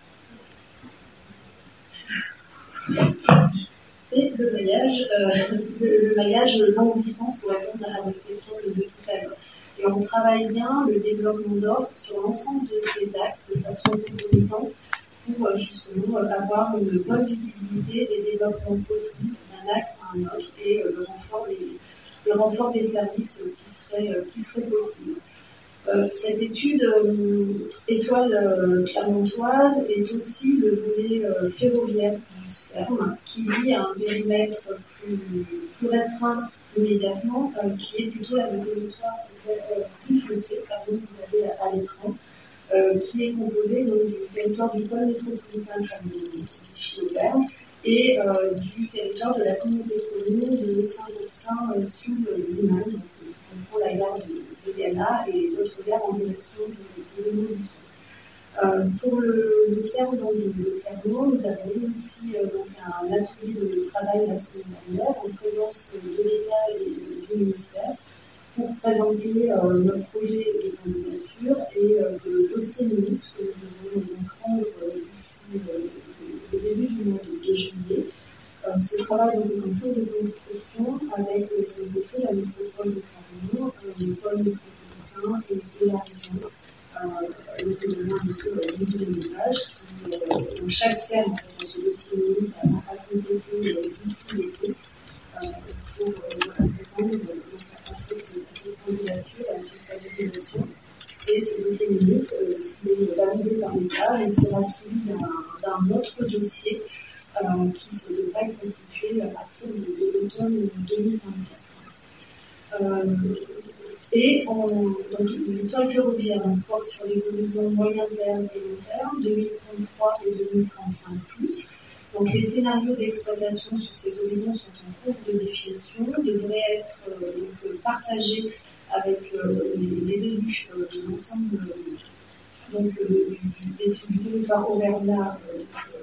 et le maillage, euh, le, le maillage longue distance pour répondre à votre question de, de tout à l'heure. Et on travaille bien le développement d'offres sur l'ensemble de ces axes de façon concomitante pour justement avoir une bonne visibilité des développements possibles d'un axe à un autre et le renfort des, le renfort des services qui seraient, qui seraient possibles. Euh, cette étude euh, étoile euh, clermontoise est aussi le volet euh, ferroviaire du C E R M, qui lui a un périmètre plus, plus restreint immédiatement, euh, qui est plutôt la territoire euh, plus foncé, pardon, vous avez à, à l'écran, euh, qui est composé donc, du territoire du pôle métropolitain Clermont-Auvergne et euh, du territoire de la communauté de communes de Saint-Valentin euh, sous Liman, pour la gare de, de Ghana et d'autres gares en direction de, de l'évolution. Euh, pour le, le C E R M donc, de, de Clermont, nous avons eu aussi euh, donc, un atelier de travail la semaine dernière en présence de l'État et du ministère pour présenter euh, notre projet de candidature et euh, le dossier minute que nous devons donc rendre euh, d'ici euh, le début du mois de, de juillet. Euh, ce travail donc, est en cours de construction avec le C N D C, la métropole de Clermont, le pôle métropolitain et, et la région. Euh, le témoin de ce millage qui, euh, dans chaque C E R M, dans ce dossier minute, a complété euh, d'ici l'été euh, pour euh, répondre euh, à, cette, à cette candidature, à cette validation. Et ce dossier minute, euh, s'il est validé par l'État, il sera suivi d'un autre dossier euh, qui se devra être constitué à partir de, de l'automne deux mille vingt-quatre. Euh, Et on, donc, le plan ferroviaire porte sur les horizons moyen terme et long terme, deux mille trente-trois et deux mille trente-cinq plus. Donc les scénarios d'exploitation sur ces horizons sont en cours de définition, devraient être euh, donc, partagés avec euh, les, les élus euh, de l'ensemble euh, donc, euh, du, du, du territoire auvergnat euh,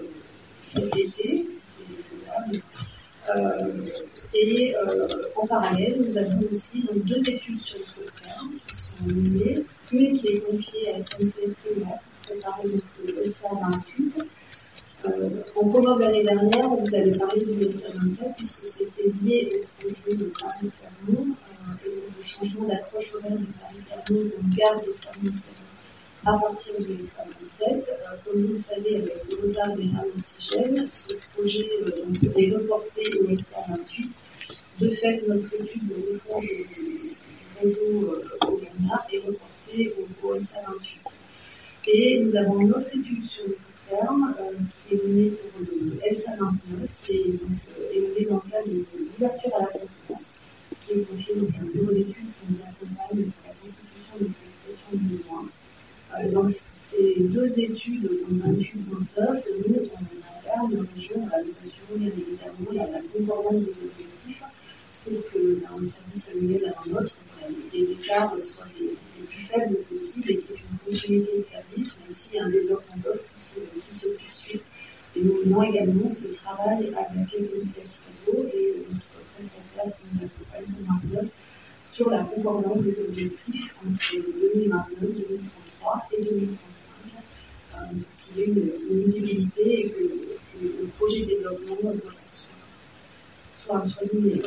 cet été, si c'est faisable. Euh, et euh, en parallèle, nous avons aussi donc, deux études sur le terrain qui sont menées, une qui est confiée à S N C F pour préparer donc, le S A vingt-huit. Euh, en commun de l'année dernière, on vous avait parlé du S A vingt-sept puisque c'était lié au projet de Paris-Clermont euh, et le changement d'approche horaire de Paris-Clermont donc gare de Clermont à partir du S A vingt-sept. Euh, comme vous le savez, avec le retard des rames d'oxygène, ce projet euh, donc, est reporté au S A vingt-huit. De fait, notre étude de refonte du réseau euh, auvergnat est reportée au, au S A vingt-huit. Et nous avons une autre étude sur le court terme euh, qui est menée pour le S A vingt-neuf, qui est, donc, euh, est menée dans le cadre de l'ouverture à la concurrence, qui est confiée donc à un bureau d'études qui nous accompagne sur la constitution de l'expression du besoin. Euh, donc, ces deux études, donc vingt-huit vingt-neuf, nous, on regarde nos régions, on a besoin bien évidemment la, la concordance des objectifs pour que dans un service annuel à un autre, les, les écarts soient les, les plus faibles possibles et qu'il y ait une continuité de service, mais aussi un développement d'offres qui, qui se poursuit. Et nous menons également ce travail avec S N C F Réseau et notre prestataire qui nous accompagne pour Marneuf sur la concordance des objectifs entre deux mille vingt-neuf, deux mille trente-trois et deux mille trente-cinq, euh, pour qu'il y ait une, une visibilité et que, que le projet de développement voilà, soit, soit, soit linéaire.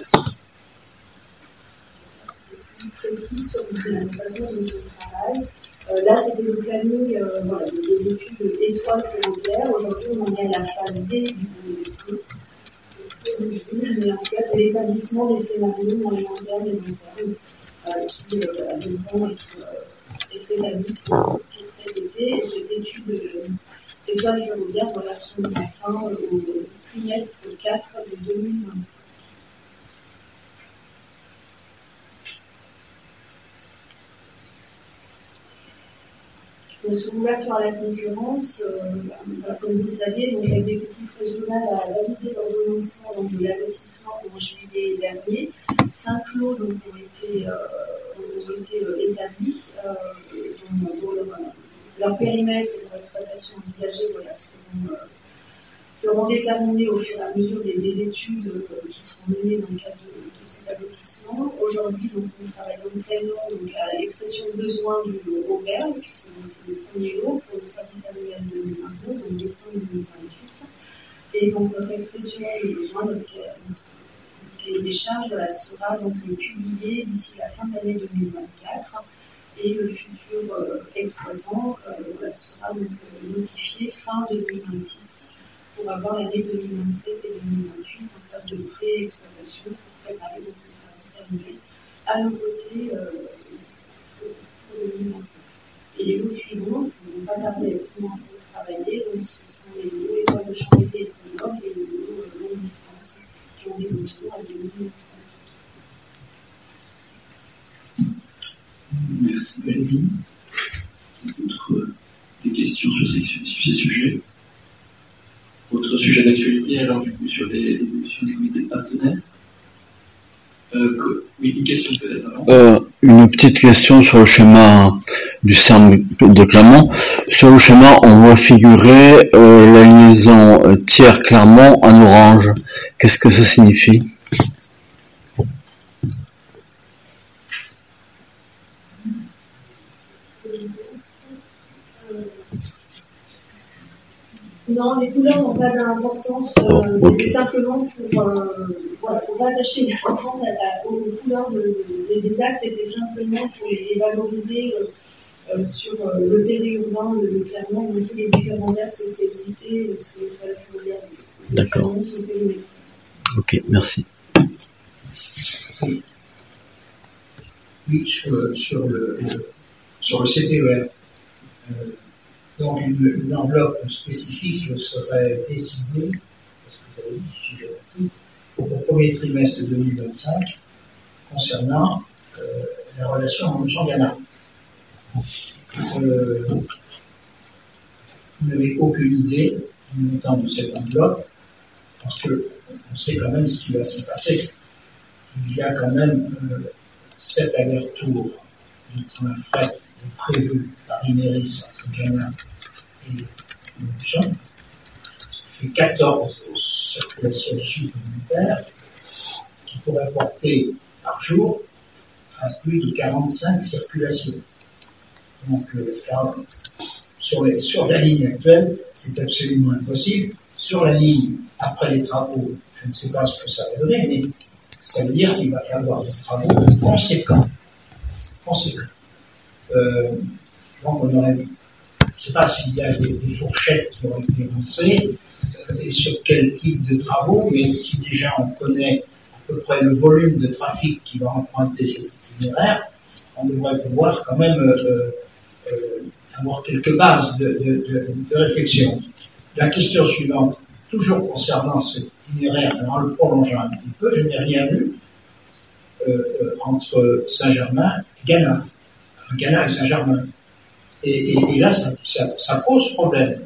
Plus précis sur la façon dont on travaille. Euh, là, c'était le planning euh, voilà, de l'étude étoile ferroviaire. Aujourd'hui, on en est à la phase D du mais en tout cas, c'est l'établissement des scénarios moyen terme et long terme euh, qui euh, devront être, euh, être établis pour, pour cet été. Et cette étude euh, étoile ferroviaire voilà, qui nous fin euh, au trimestre quatre de deux mille vingt-cinq. Donc, sur l'ouverture à la concurrence, euh, bah, comme vous le savez, donc, l'exécutif régional a validé l'ordonnancement de l'allotissement en juillet dernier. Cinq lots donc, ont été, euh, ont été euh, établis, euh, dont, dont leur, leur périmètre et leur exploitation envisagée voilà, seront, euh, seront déterminés au fur et à mesure des, des études euh, qui seront menées dans le cadre de, de cet aboutissement. Aujourd'hui, donc, nous travaillons pleinement donc, à l'expression de besoin du lot Auberge, puisque c'est le premier lot pour le service annuel deux mille vingt-deux, donc décembre deux mille vingt-huit. Et donc, notre expression de besoin, donc, notre cahier des charges, voilà, sera donc publié d'ici la fin de l'année deux mille vingt-quatre. Et le futur euh, exploitant euh, voilà, sera donc euh, notifié fin deux mille vingt-six pour avoir l'année deux mille vingt-sept et deux mille vingt-huit en phase de pré-exploitation pour préparer donc, le service annuel à nos côtés euh, pour, pour deux mille vingt-huit. Et les lots suivants ne vont pas tarder à commencer à travailler, donc ce sont les lots étoiles de Chambéry et de Grenoble et les lots euh, longue distance qui ont des options à deux mille. Merci Valérie. D'autres des questions sur ces, sur ces sujets? Autre sujet d'actualité, alors du coup sur les évolutions des comités de partenaires. Euh, que, oui, une question peut-être avant. Euh, une petite question sur le schéma du C E R M de Clermont. Sur le schéma, on voit figurer euh, la liaison euh, Thiers-Clermont en orange. Qu'est-ce que ça signifie? Non, les couleurs n'ont pas d'importance, euh, oh, okay. C'était simplement pour, euh, voilà, pour pas attacher l'importance aux couleurs de, de, des axes, c'était simplement pour les, les valoriser euh, euh, sur euh, le périurbain, le, le Clermont, montrer les différents axes qui existaient euh, sur les toilettes fluviales. D'accord. Ok, merci. Oui, sur le, sur le, le, sur le C P E R. Euh, Donc une, une enveloppe spécifique serait décidée, parce que vous avez dit, si j'ai compris, au premier trimestre deux mille vingt-cinq concernant euh, la relation Jean-Ghana. Euh, vous n'avez aucune idée du montant de cette enveloppe, parce que on sait quand même ce qui va s'y passer. Il y a quand même euh, sept allers-retours du train fret prévu par Ineris entre Ghana et Longchamp, ce qui fait quatorze circulations supplémentaires qui pourraient porter par jour à plus de quarante-cinq circulations. Donc, euh, là, sur, les, sur la ligne actuelle, c'est absolument impossible. Sur la ligne, après les travaux, je ne sais pas ce que ça va donner, mais ça veut dire qu'il va y avoir des travaux conséquents. Conséquents. Euh, donc, on aurait, je ne sais pas s'il y a des, des fourchettes qui ont été lancées, euh, et sur quel type de travaux, mais si déjà on connaît à peu près le volume de trafic qui va emprunter cet itinéraire, on devrait pouvoir quand même euh, euh, avoir quelques bases de, de, de, de réflexion. La question suivante, toujours concernant cet itinéraire, en le prolongeant un petit peu, je n'ai rien vu euh, euh, entre Saint-Germain et Ghana. Enfin, Ghana et Saint-Germain. Et, et, et là, ça, ça, ça pose problème.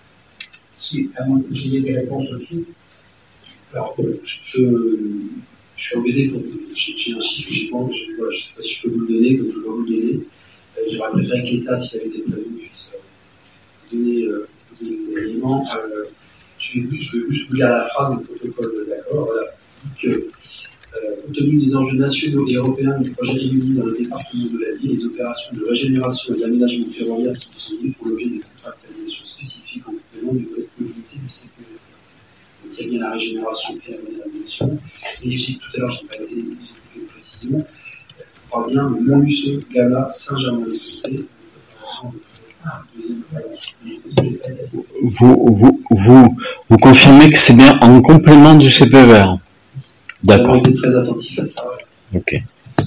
Si, à moins que vous ayez des réponses aussi. Alors, je, je, je suis embêté pour j'ai un chiffre, je ne sais pas si je peux vous le donner, donc je vais vous le donner. Euh, J'aurais préféré que l'État, s'il avait été présent, puisse euh, donner euh, des éléments. Euh, je, vais, je vais juste vous lire la phrase du protocole de l'accord. Voilà. Que, euh, compte tenu des enjeux nationaux et européens du projet réuni dans le département de la ville, les opérations de régénération et d'aménagement ferroviaire qui sont liées pour l'objet des contractualisations spécifiques en complément du volet de mobilité du C P E R. Donc il y a bien la régénération et la modernisation. Et aussi tout à l'heure, je n'ai pas été expliqué précisément, on parle bien de Montluçon, Ghana, Saint-Germain-des-Prés. Vous, vous, vous, vous confirmez que c'est bien en complément du C P E R? D'accord. On était très attentifs à ça. Ouais. Ok.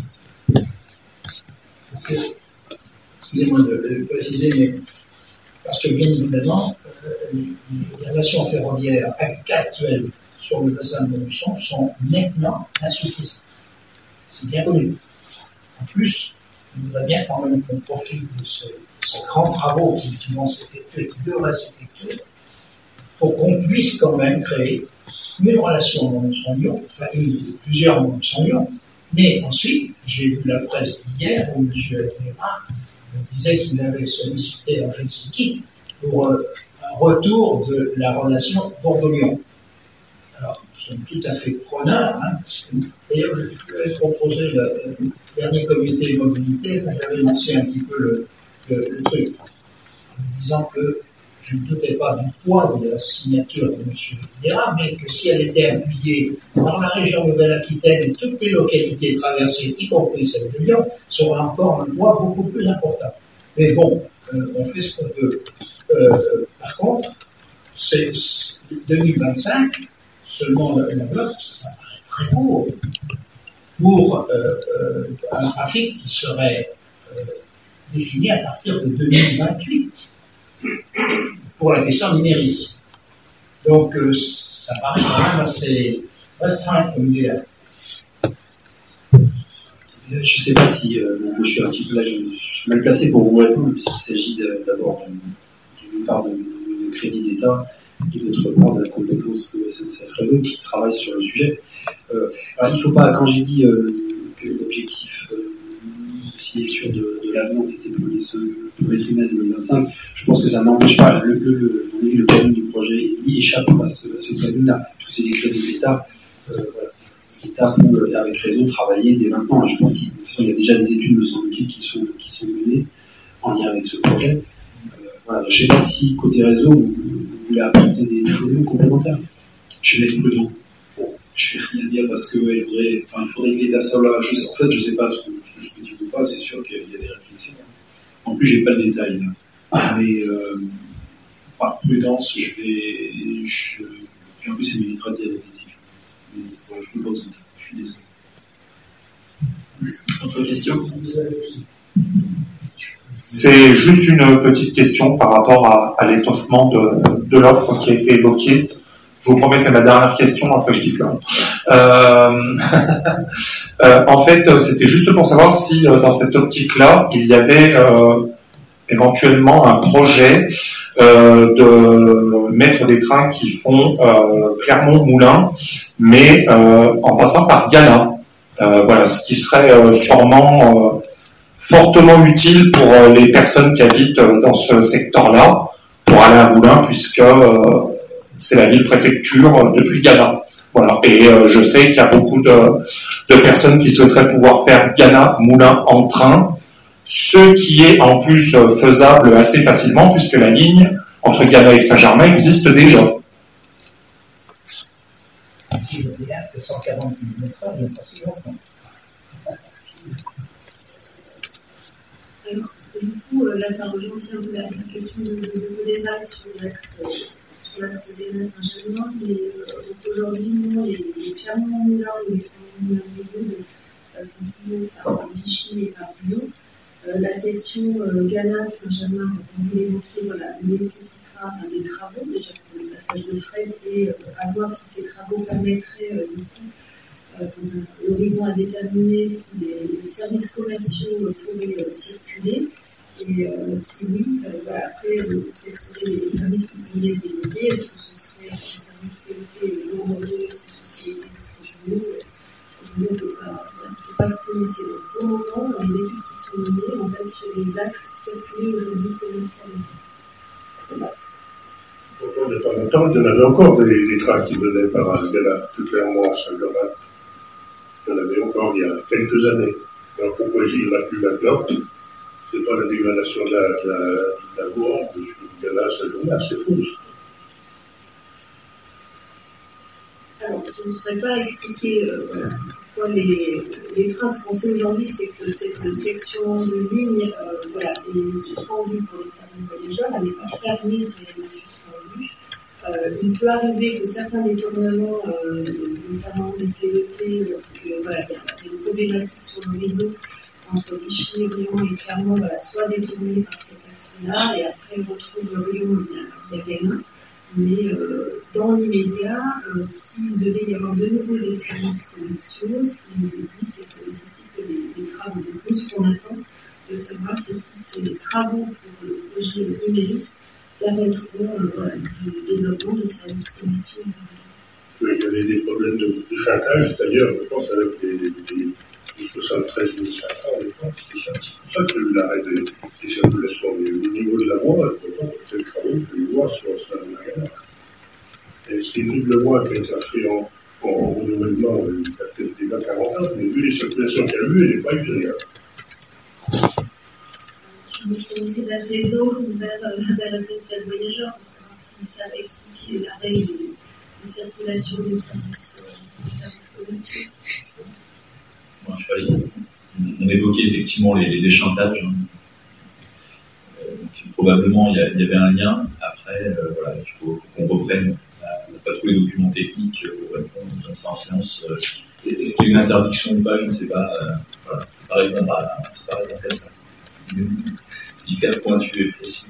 Excusez-moi de, de préciser, mais parce que bien évidemment, euh, les relations ferroviaires actuelles sur le bassin de Montluçon sont nettement insuffisantes. C'est bien connu. En plus, il faudrait bien quand même qu'on profite de ce, ces grands travaux qui vont s'effectuer, qui devraient s'effectuer, pour qu'on puisse quand même créer une relation Montluçon-Lyon, enfin une, plusieurs Montluçon-Lyon, mais ensuite, j'ai vu la presse d'hier où M. Admira disait qu'il avait sollicité en pour euh, un retour de la relation Bordeaux-Lyon. Alors, sommes tout à fait preneurs. Hein, d'ailleurs, je vais proposer le, le dernier comité mobilité, quand j'avais lancé un petit peu le, le, le truc, en disant que je ne doutais pas du poids de la signature de M. Videra, mais que si elle était appuyée par la région Nouvelle-Aquitaine et toutes les localités traversées, y compris celle de Lyon, ça aurait encore un poids beaucoup plus important. Mais bon, euh, on fait ce qu'on peut. Euh, par contre, c'est deux mille vingt-cinq, seulement la, la bloc, ça paraît très court pour euh, euh, un trafic qui serait euh, défini à partir de deux mille vingt-huit pour la question numérisme. Donc, euh, ça paraît quand même assez restreint comme idée. Je ne sais pas si euh, bon, je suis un petit peu là, je, je suis mal placé pour vous répondre, puisqu'il s'agit d'abord d'une part de, de crédit d'État et d'autre part de la compétence de S N C F Réseau qui travaille sur le sujet. Euh, alors il ne faut pas, quand j'ai dit euh, que l'objectif euh, de signature de, de l'avenant c'était pour les, pour les trimestres deux mille vingt-cinq, je pense que ça n'empêche pas, le, le, le, le planning du projet il échappe à ce, à ce planning-là, parce que c'est des crédits d'État. Euh, voilà. L'État peut, avec raison, travailler dès maintenant. Je pense qu'il il y a déjà des études, me semble-t-il, qui sont, qui sont menées en lien avec ce projet. Euh, voilà. Je ne sais pas si, côté réseau, vous, vous voulez apporter des éléments complémentaires. Je vais être prudent. Bon, je ne vais rien dire parce qu'il ouais, faudrait, enfin, il faudrait que l'État soit là. Je sais, en fait, je ne sais pas ce que, ce que je peux dire ou pas. C'est sûr qu'il y a des réflexions. En plus, je n'ai pas le détail. Là. Mais euh, par prudence, je vais. Je, puis en plus, c'est militaire des je peux pas vous entendre. Je suis désolé. Autre question? C'est juste une petite question par rapport à, à l'étoffement de, de l'offre qui a été évoquée. Je vous promets, c'est ma dernière question, après je dis plus rien. Euh, euh, en fait, c'était juste pour savoir si euh, dans cette optique-là, il y avait euh, éventuellement un projet euh, de mettre des trains qui font euh, Clermont-Moulins, mais euh, en passant par Gannat. Euh, voilà, ce qui serait euh, sûrement euh, fortement utile pour euh, les personnes qui habitent euh, dans ce secteur-là, pour aller à Moulins, puisque euh, c'est la ville-préfecture euh, depuis Gannat. Voilà. Et euh, je sais qu'il y a beaucoup de, de personnes qui souhaiteraient pouvoir faire Gannat-Moulins en train, ce qui est en plus euh, faisable assez facilement, puisque la ligne entre Gannat et Saint-Germain existe déjà. Si je regarde que cent quarante kilomètres heure, il n'y a pas si longtemps. Alors, du coup, euh, là, ça rejoint aussi un peu la, la question de, de, de débat sur l'axe sur l'axe Gannat-Saint-Germain, mais euh, aujourd'hui, nous, les, les Clermont-Moulins et les Clermont-Moulins de façon plus par Vichy et par Lyon, euh, la section euh, Gannat-Saint-Germain, comme vous l'évoquiez, voilà, nécessitera euh, des travaux, déjà pour le passage de fret, et euh, à voir si ces travaux permettraient, euh, du coup, euh, dans un horizon à déterminer si les, les services commerciaux euh, pourraient euh, circuler. Et euh, si oui, euh, voilà, après, euh, quels seraient les services qui pourraient être développés? Est-ce que ce serait les services qualité et normaux? Est-ce que ce serait les services régionaux? Je ne peux pas, peux pas se prononcer. Donc, pour le moment, dans les études qui sont menées, on reste sur les axes circulés aujourd'hui commercialement. Voilà. Pourtant, il n'y a pas longtemps, il y en avait encore des, des trains qui venaient par Gannat, tout clairement à Saint-Germain. Il y en avait encore il y a quelques années. Alors pourquoi il n'y en a plus maintenant? C'est pas la dégradation de la, de la, de la voie de Gannat à Saint-Germain, c'est fou. Alors, je ne saurais pas expliquer euh, voilà, pourquoi les, les trains se pensaient aujourd'hui, c'est que cette section de ligne euh, voilà, est suspendue pour les services voyageurs, elle n'est pas fermée, mais elle est suspendue. Euh, il peut arriver que certains détournements, euh, notamment des T E T, parce que voilà, il y a une problématique sur le réseau entre Vichy, Lyon et Clermont, voilà, soit détournés par cet axe-là, et après on retrouve Lyon via Gannat. Mais euh, dans l'immédiat, euh, s'il devait y avoir de nouveau des services commerciaux, ce qui nous est dit, c'est que ça nécessite des, des travaux de plus. Ce qu'on attend de savoir, c'est si ces travaux pour le projet numérique permettront euh, du développement de services commerciaux. Oui, il y avait des problèmes de, de chacage, d'ailleurs, je pense, avec les, les, les soixante-treize mille cinq cents, c'est ça, c'est pour ça qu'il y a eu l'arrêt des, des circulations. Mais au niveau de la voie, c'est le travail que les voies sur Saint-Germain. Et c'est une double voie qui est inscrite en, effectivement, euh, il y a peut-être déjà quarante ans, mais vu les circulations qu'il y a eu, elle n'est pas agréable. Je me suis montré d'un réseau vers, vers la S N C F Voyageurs pour savoir si ça expliquait l'arrêt de, de circulation des services, euh, des services commerciaux. Bon, je sais pas, on évoquait effectivement les, les déchantages. Hein. Euh, donc, probablement, il y, a, il y avait un lien. Après, euh, voilà, il faut qu'on reprenne. On n'a pas tous les documents techniques pour répondre comme ça en séance. Euh, Est-ce qu'il y a une interdiction ou pas? Je ne sais pas. Euh, voilà, c'est pas répondre à, c'est pas répondre à ça. C'est hyper pointu et précis.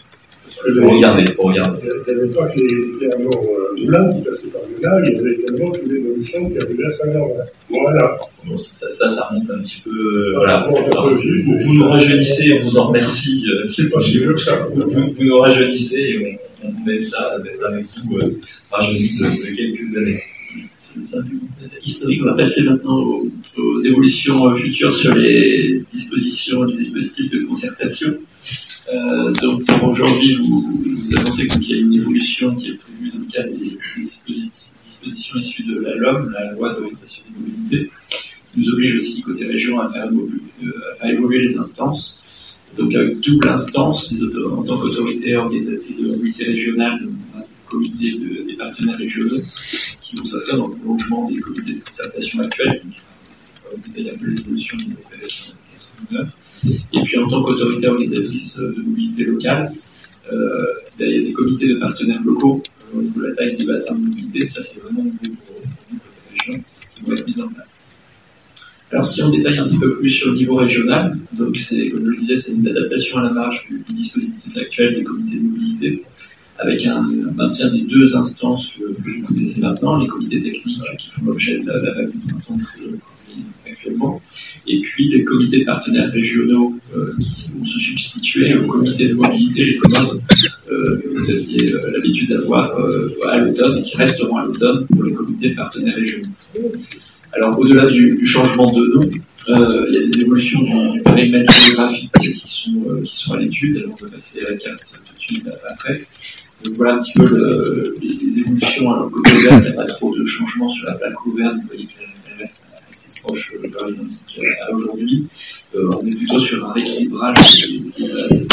Il faut regarder, il faut regarder. Il n'y avait pas que les termes moulins qui passaient par là, il y avait également toutes les évolutions qui arrivaient à Saint-Germain. Voilà. Bon, ça, ça, ça remonte un petit peu. Euh, voilà. Alors, vous, vous nous rajeunissez, on vous en remercie. Euh, c'est pas si vieux que ça. Vous, vous, vous nous rajeunissez et on, on aime ça d'être avec vous, euh, rajeunis de, de quelques années. Historique, on va passer maintenant aux, aux évolutions futures sur les dispositions, les dispositifs de concertation. Euh, donc pour aujourd'hui, vous, vous annoncez qu'il y a une évolution qui est prévue dans le cadre des, des dispositions issues de la L O M, la loi d'orientation des mobilités, qui nous oblige aussi côté région à faire évoluer, à faire évoluer les instances. Donc avec double instance, en tant qu'autorité organisatrice de mobilité régionale, on a le comité de, des partenaires régionaux qui vont s'inscrire dans le prolongement des comités de concertation actuels. Il y a un peu l'évolution du référé sur la neuf. Et puis en tant qu'autorité organisatrice de mobilité locale, euh, il y a des comités de partenaires locaux euh, au niveau de la taille des bassins de mobilité. Ça, c'est vraiment nouveau pour, pour nous, côté région, qui vont être mis en place. Alors si on détaille un petit peu plus sur le niveau régional, donc c'est, comme je le disais, c'est une adaptation à la marge du, du dispositif actuel des comités de mobilité, avec un, un maintien des deux instances que, que vous connaissez maintenant, les comités techniques qui font l'objet de la, la règle du printemps actuellement, et puis les comités de partenaires régionaux euh, qui vont se substituer aux comités de mobilité, les communes euh, que vous aviez euh, l'habitude d'avoir euh, à l'automne et qui resteront à l'automne pour les comités de partenaires régionaux. Alors au-delà du, du changement de nom, euh, il y a des évolutions du, du périmètre géographique qui sont, euh, qui sont à l'étude. Alors on va passer à la carte tout de suite après. Donc voilà un petit peu le, les, les évolutions. Alors côté Auvergne, il n'y a pas trop de changements sur la plaque Auvergne, vous voyez qu'elle reste assez proche de leur identité à aujourd'hui. Euh, on est plutôt sur un rééquilibrage des vallées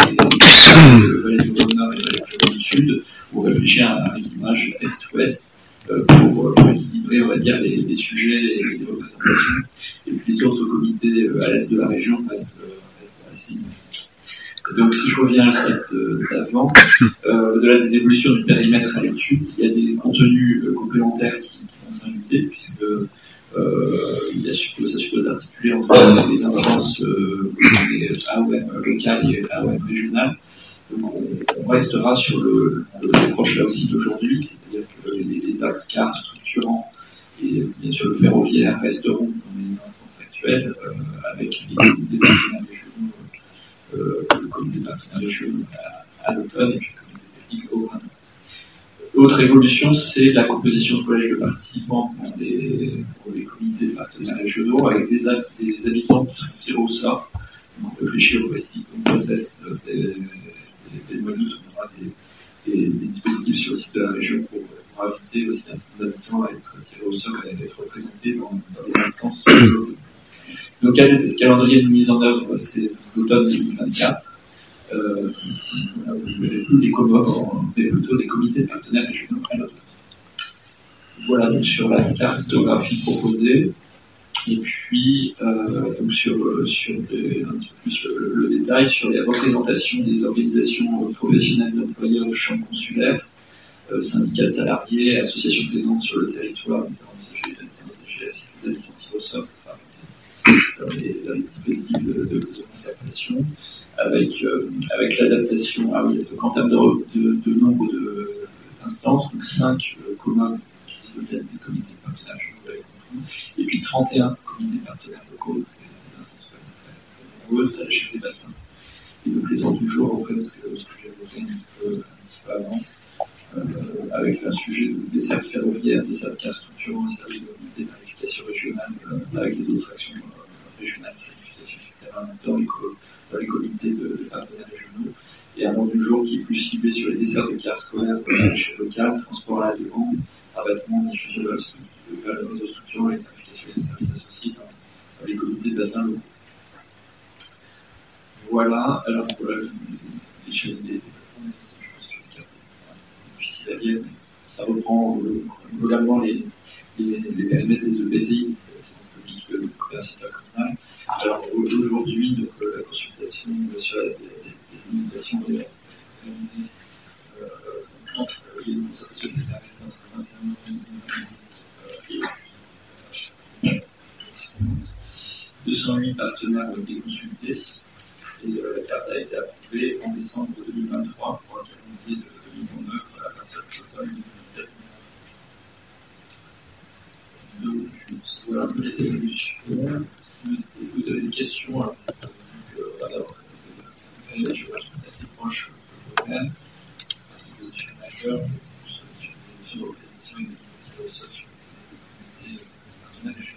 du Nord et des vallées du Sud, où on réfléchit à un rééquilibrage Est-Ouest euh, pour, pour équilibrer, on va dire, les, les sujets et les représentations. Et puis les autres comités euh, à l'Est de la région restent, euh, restent assez identiques. Donc si je reviens à la slide d'avant, euh, au-delà des évolutions du périmètre à l'étude, il y a des contenus euh, complémentaires qui, qui vont s'inviter, puisque euh, il y a, ça suppose d'articuler entre les instances euh, A O M locales et A O M régionales. Donc on, on restera sur le, le approche là aussi d'aujourd'hui, c'est-à-dire que les, les axes cars structurants et bien sûr le ferroviaire resteront dans les instances actuelles, euh, avec les comités partenaires régionaux, euh, le comité partenaires régionaux à, à l'automne et puis le comité technique au printemps. L'autre évolution, c'est la composition de collèges de participants pour les, pour les comités partenaires régionaux, avec des, des habitants qui sont tirés au sort. On réfléchit au récit, au process des, des, des mois d'août, on aura des, des, des dispositifs sur le site de la région pour, pour inviter aussi un certain d'habitants à être tirés au sort et à être représentés dans, dans des instances. Donc, le calendrier de mise en œuvre, c'est l'automne deux mille vingt-quatre. Euh, voilà, vous verrez plus les commores, mais plutôt des comités de partenaires régionaux à l'automne. Voilà donc sur la cartographie proposée. Et puis, euh, donc sur, sur les, un petit peu plus le, le détail, sur les représentations des organisations professionnelles d'employeurs au champ consulaire, euh, syndicats de salariés, associations présentes sur le territoire, notamment les A S I, les habitants tirés au sort, ça sera dans les, dans les dispositifs de, de, de concertation, avec, euh, avec l'adaptation, ah oui, donc en termes de, de, de nombre de, d'instances, donc cinq euh, communs qui deviennent des comités de partenariat, vous l'avez compris, et puis trente et un comités partenaires locaux, donc c'est des instances très nombreuses à l'échelle des bassins. Et donc les ordres du jour reprennent ce que, ce que j'ai évoqué un petit peu, un petit peu avant, euh, avec un sujet de dessert ferroviaire, dessert car structurant, et service de mobilité, planification régionale, euh, avec les autres actions euh, régionales, planification, et cetera, dans les, dans les comités de, de partenaires régionaux. Et un ordre du jour qui est plus ciblé sur les desserts de cars scolaires à l'échelle locale, transport à la demande, abattement, diffusion de faire le réseau structurant et l'implication des services associés dans les comités de bassin locaux. Voilà, alors pour l'échelle des plateformes, je pense que c'est difficile à dire, mais ça reprend euh, globalement les, les, les périmètres des E P C I, c'est public, le commerce communal. Alors aujourd'hui, donc, la consultation sur la, les, les limitations réalisées euh, entre les concertations des périmètres entre vingt et un et deux cent huit partenaires ont été consultés. Et euh, la carte a été approuvée en décembre deux mille vingt-trois pour un calendrier de deux mille vingt-neuf à partir de l'automne deux mille vingt-quatre. Donc, voilà un peu les évolutions. Est-ce que vous avez des questions? Alors, donc, euh, alors, euh, je suis assez proche de vous-même. C'est une solution majeure, sur l'organisation et des sur les partenaires.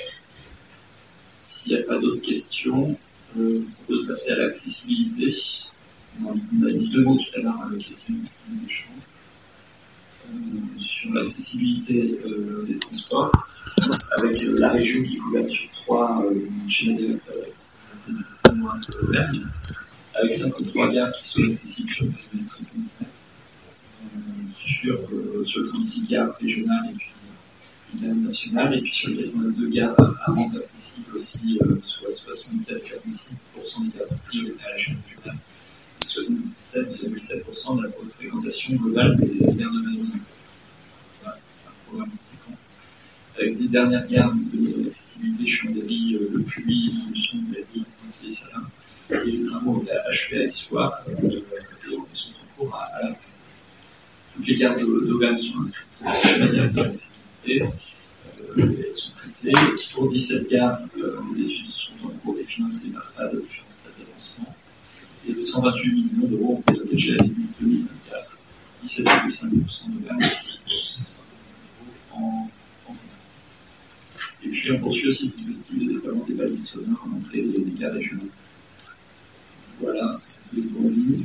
S'il n'y a pas d'autres questions, Euh, je vous propose de passer à l'accessibilité. On a dit deux mots tout à l'heure à la question des champs. Euh, sur l'accessibilité euh, des transports, avec euh, la région qui est couverte sur trois euh, schémas directeurs, avec cinquante-trois gares qui sont accessibles sur le périmètre sanitaire, euh, sur, euh, sur trente-six gares régionales et puis nationale, et puis sur les quatre-vingt-deux gares à rente accessible aussi, euh, soit soixante-quatre virgule six pour cent des gares prioritaires à l'échelle régionale, et soixante-sept virgule sept pour cent de la fréquentation globale des gares de Madrid. Voilà, c'est un programme conséquent. Avec les dernières gares de mise en accessibilité, Chambéry, euh, Le Puy, l'évolution de la ville, et Salins, et les travaux ont été achevés à l'histoire, euh, et en sont en cours à, à la fin. Toutes les gares d'Auvergne sont inscrites dans le schéma directeur d'accessibilité. Euh, elles sont traitées. Pour dix-sept gares, euh, les études sont en cours et financées par F A D, différents stades d'avancement. Et cent vingt-huit millions d'euros ont été engagés à l'étude deux mille vingt-quatre, dix-sept virgule cinq pour cent de gares, six pour cent en en Et puis on poursuit aussi le dispositif de déploiement des balises sonores en entrée des gares régionales. Voilà, les grandes lignes.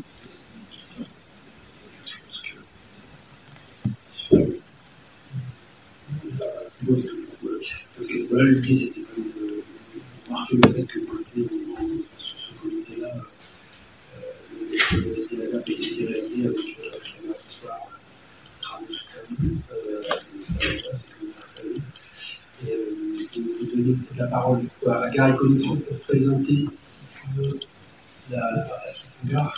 Parce que voilà, l'idée c'était quand même de, de marquer le fait que sur ce comité-là, euh, le comité de la G A P a été réalisé avec un histoire travaux souterrains, euh, c'est comme ça salut. Et euh, de donner la parole à Gare et Connexion pour présenter, si tu veux, l'assistant gare.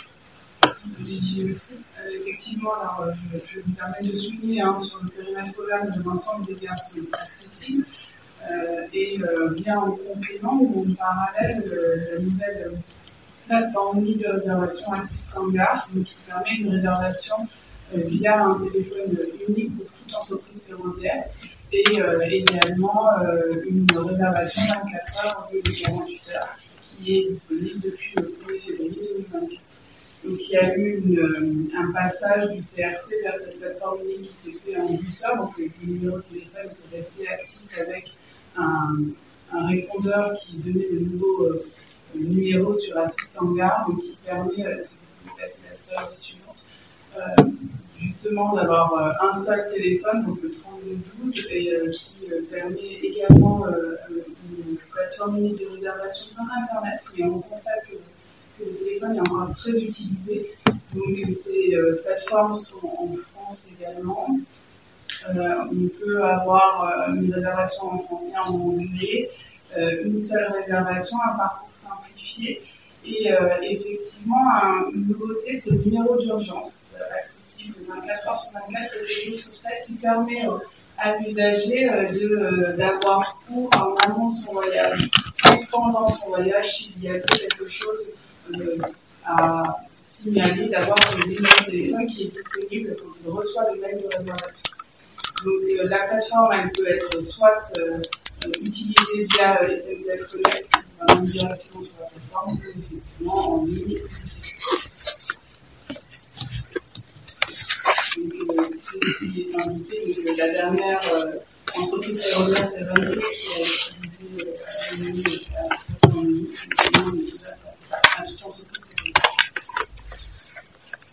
Si, euh, effectivement, alors, je, je me permets de souligner hein, sur le périmètre Auvergne, l'ensemble des gares sont accessibles euh, et euh, bien en complément ou en parallèle euh, la nouvelle plateforme de réservation assistant gare qui permet une réservation euh, via un téléphone unique pour toute entreprise ferroviaire et euh, également euh, une réservation vingt-quatre heures au lieu de quarante-huit heures qui est disponible depuis le premier février deux mille vingt-quatre. Donc il y a eu une, un passage du C R C vers cette plateforme unique qui s'est fait en douceur, donc les numéros de téléphone étaient restés actifs avec un, un répondeur qui donnait de nouveaux euh, numéros sur assistant gare, donc qui permet, euh, si vous passez la slide suivante, euh, justement d'avoir euh, un seul téléphone, donc le trente-deux douze, et euh, qui euh, permet également euh, une plateforme unique de réservation par Internet, et on constate que que le téléphone est encore très utilisé. Donc ces euh, plateformes sont en France également. Euh, on peut avoir euh, une réservation en français, en anglais, euh, une seule réservation, un parcours simplifié. Et euh, effectivement, un, une nouveauté, c'est le numéro d'urgence, euh, accessible vingt-quatre heures sur vingt-quatre et sept jours sur sept, qui permet euh, à l'usager euh, de, euh, d'avoir cours en amont de son voyage et pendant son voyage s'il y a quelque chose Euh, à signaler, d'avoir un numéro de téléphone qui est disponible quand on reçoit le mail de réservation. Donc euh, la plateforme elle peut être soit euh, utilisée via euh, S N C F Connect, vraiment directement sur la plateforme, ou effectivement en ligne. Donc euh, c'est ce qui est indiqué. Donc, euh, la dernière euh, entreprise ferroviaire, c'est Renault qui a utilisé euh, la ligne en ligne. À toute entreprise.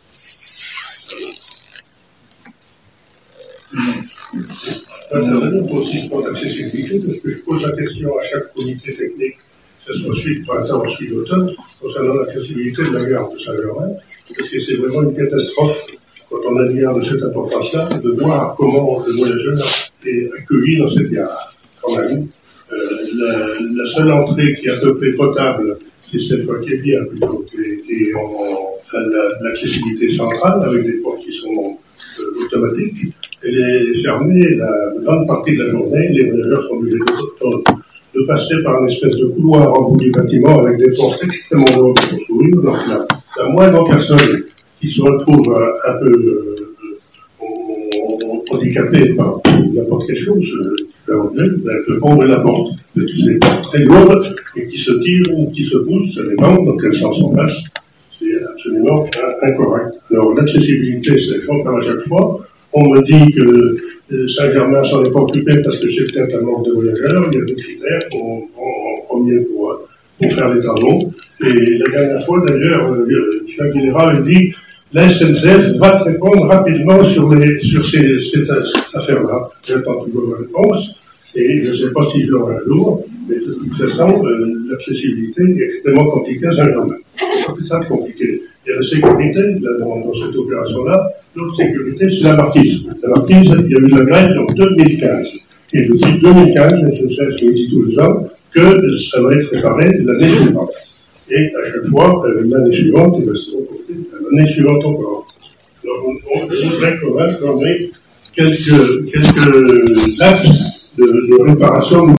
Merci. Euh, aussi pour l'accessibilité, parce que je pose la question à chaque comité technique, que ce soit suite printemps ou suite automne, concernant l'accessibilité de la gare de Saint-Germain, parce que c'est vraiment une catastrophe quand on a une gare de cette importance-là, de voir comment le voyageur est accueilli dans cette gare. Quand même, euh, la, la seule entrée qui est à peu près potable, c'est cette fois qui est bien, plutôt, qui est, qui est en, l'accessibilité centrale, avec des portes qui sont euh, automatiques. Elle est fermée la grande partie de la journée. Les voyageurs sont obligés de, de passer par une espèce de couloir en bout du bâtiment avec des portes extrêmement longues pour s'ouvrir. Donc la, la moindre personne qui se retrouve un, un peu euh, handicapée par n'importe quelle chose, elle peut ouvrir la porte. C'est des portes très lourdes et qui se tirent ou qui se poussent, ça dépend dans quel sens on passe. C'est absolument incorrect. Alors l'accessibilité, c'est encore à chaque fois. On me dit que Saint-Germain s'en est pas occupé parce que c'est peut-être un manque de voyageurs. Il y a des critères qu'on prend en premier pour, pour faire les travaux. Et la dernière fois, d'ailleurs, M. Aguilera a dit la S N C F va répondre rapidement sur, les, sur ces, ces affaires-là. J'attends toujours la réponse. Et je ne sais pas si je l'aurai un jour, mais de toute façon, euh, l'accessibilité est extrêmement compliquée à Saint-Germain. C'est ça compliqué. Il y a la sécurité là, dans, dans cette opération-là. L'autre sécurité, c'est la marquise. La marquise, il y a eu la grève en deux mille quinze. Et depuis deux mille quinze, la S N C F me dit tous les ans que ça va être réparé l'année suivante. Et à chaque fois, euh, l'année suivante, il va se reporter l'année suivante encore. Alors, on, on voudrait quand même qu'on ait quelques, quelques laps de, de réparation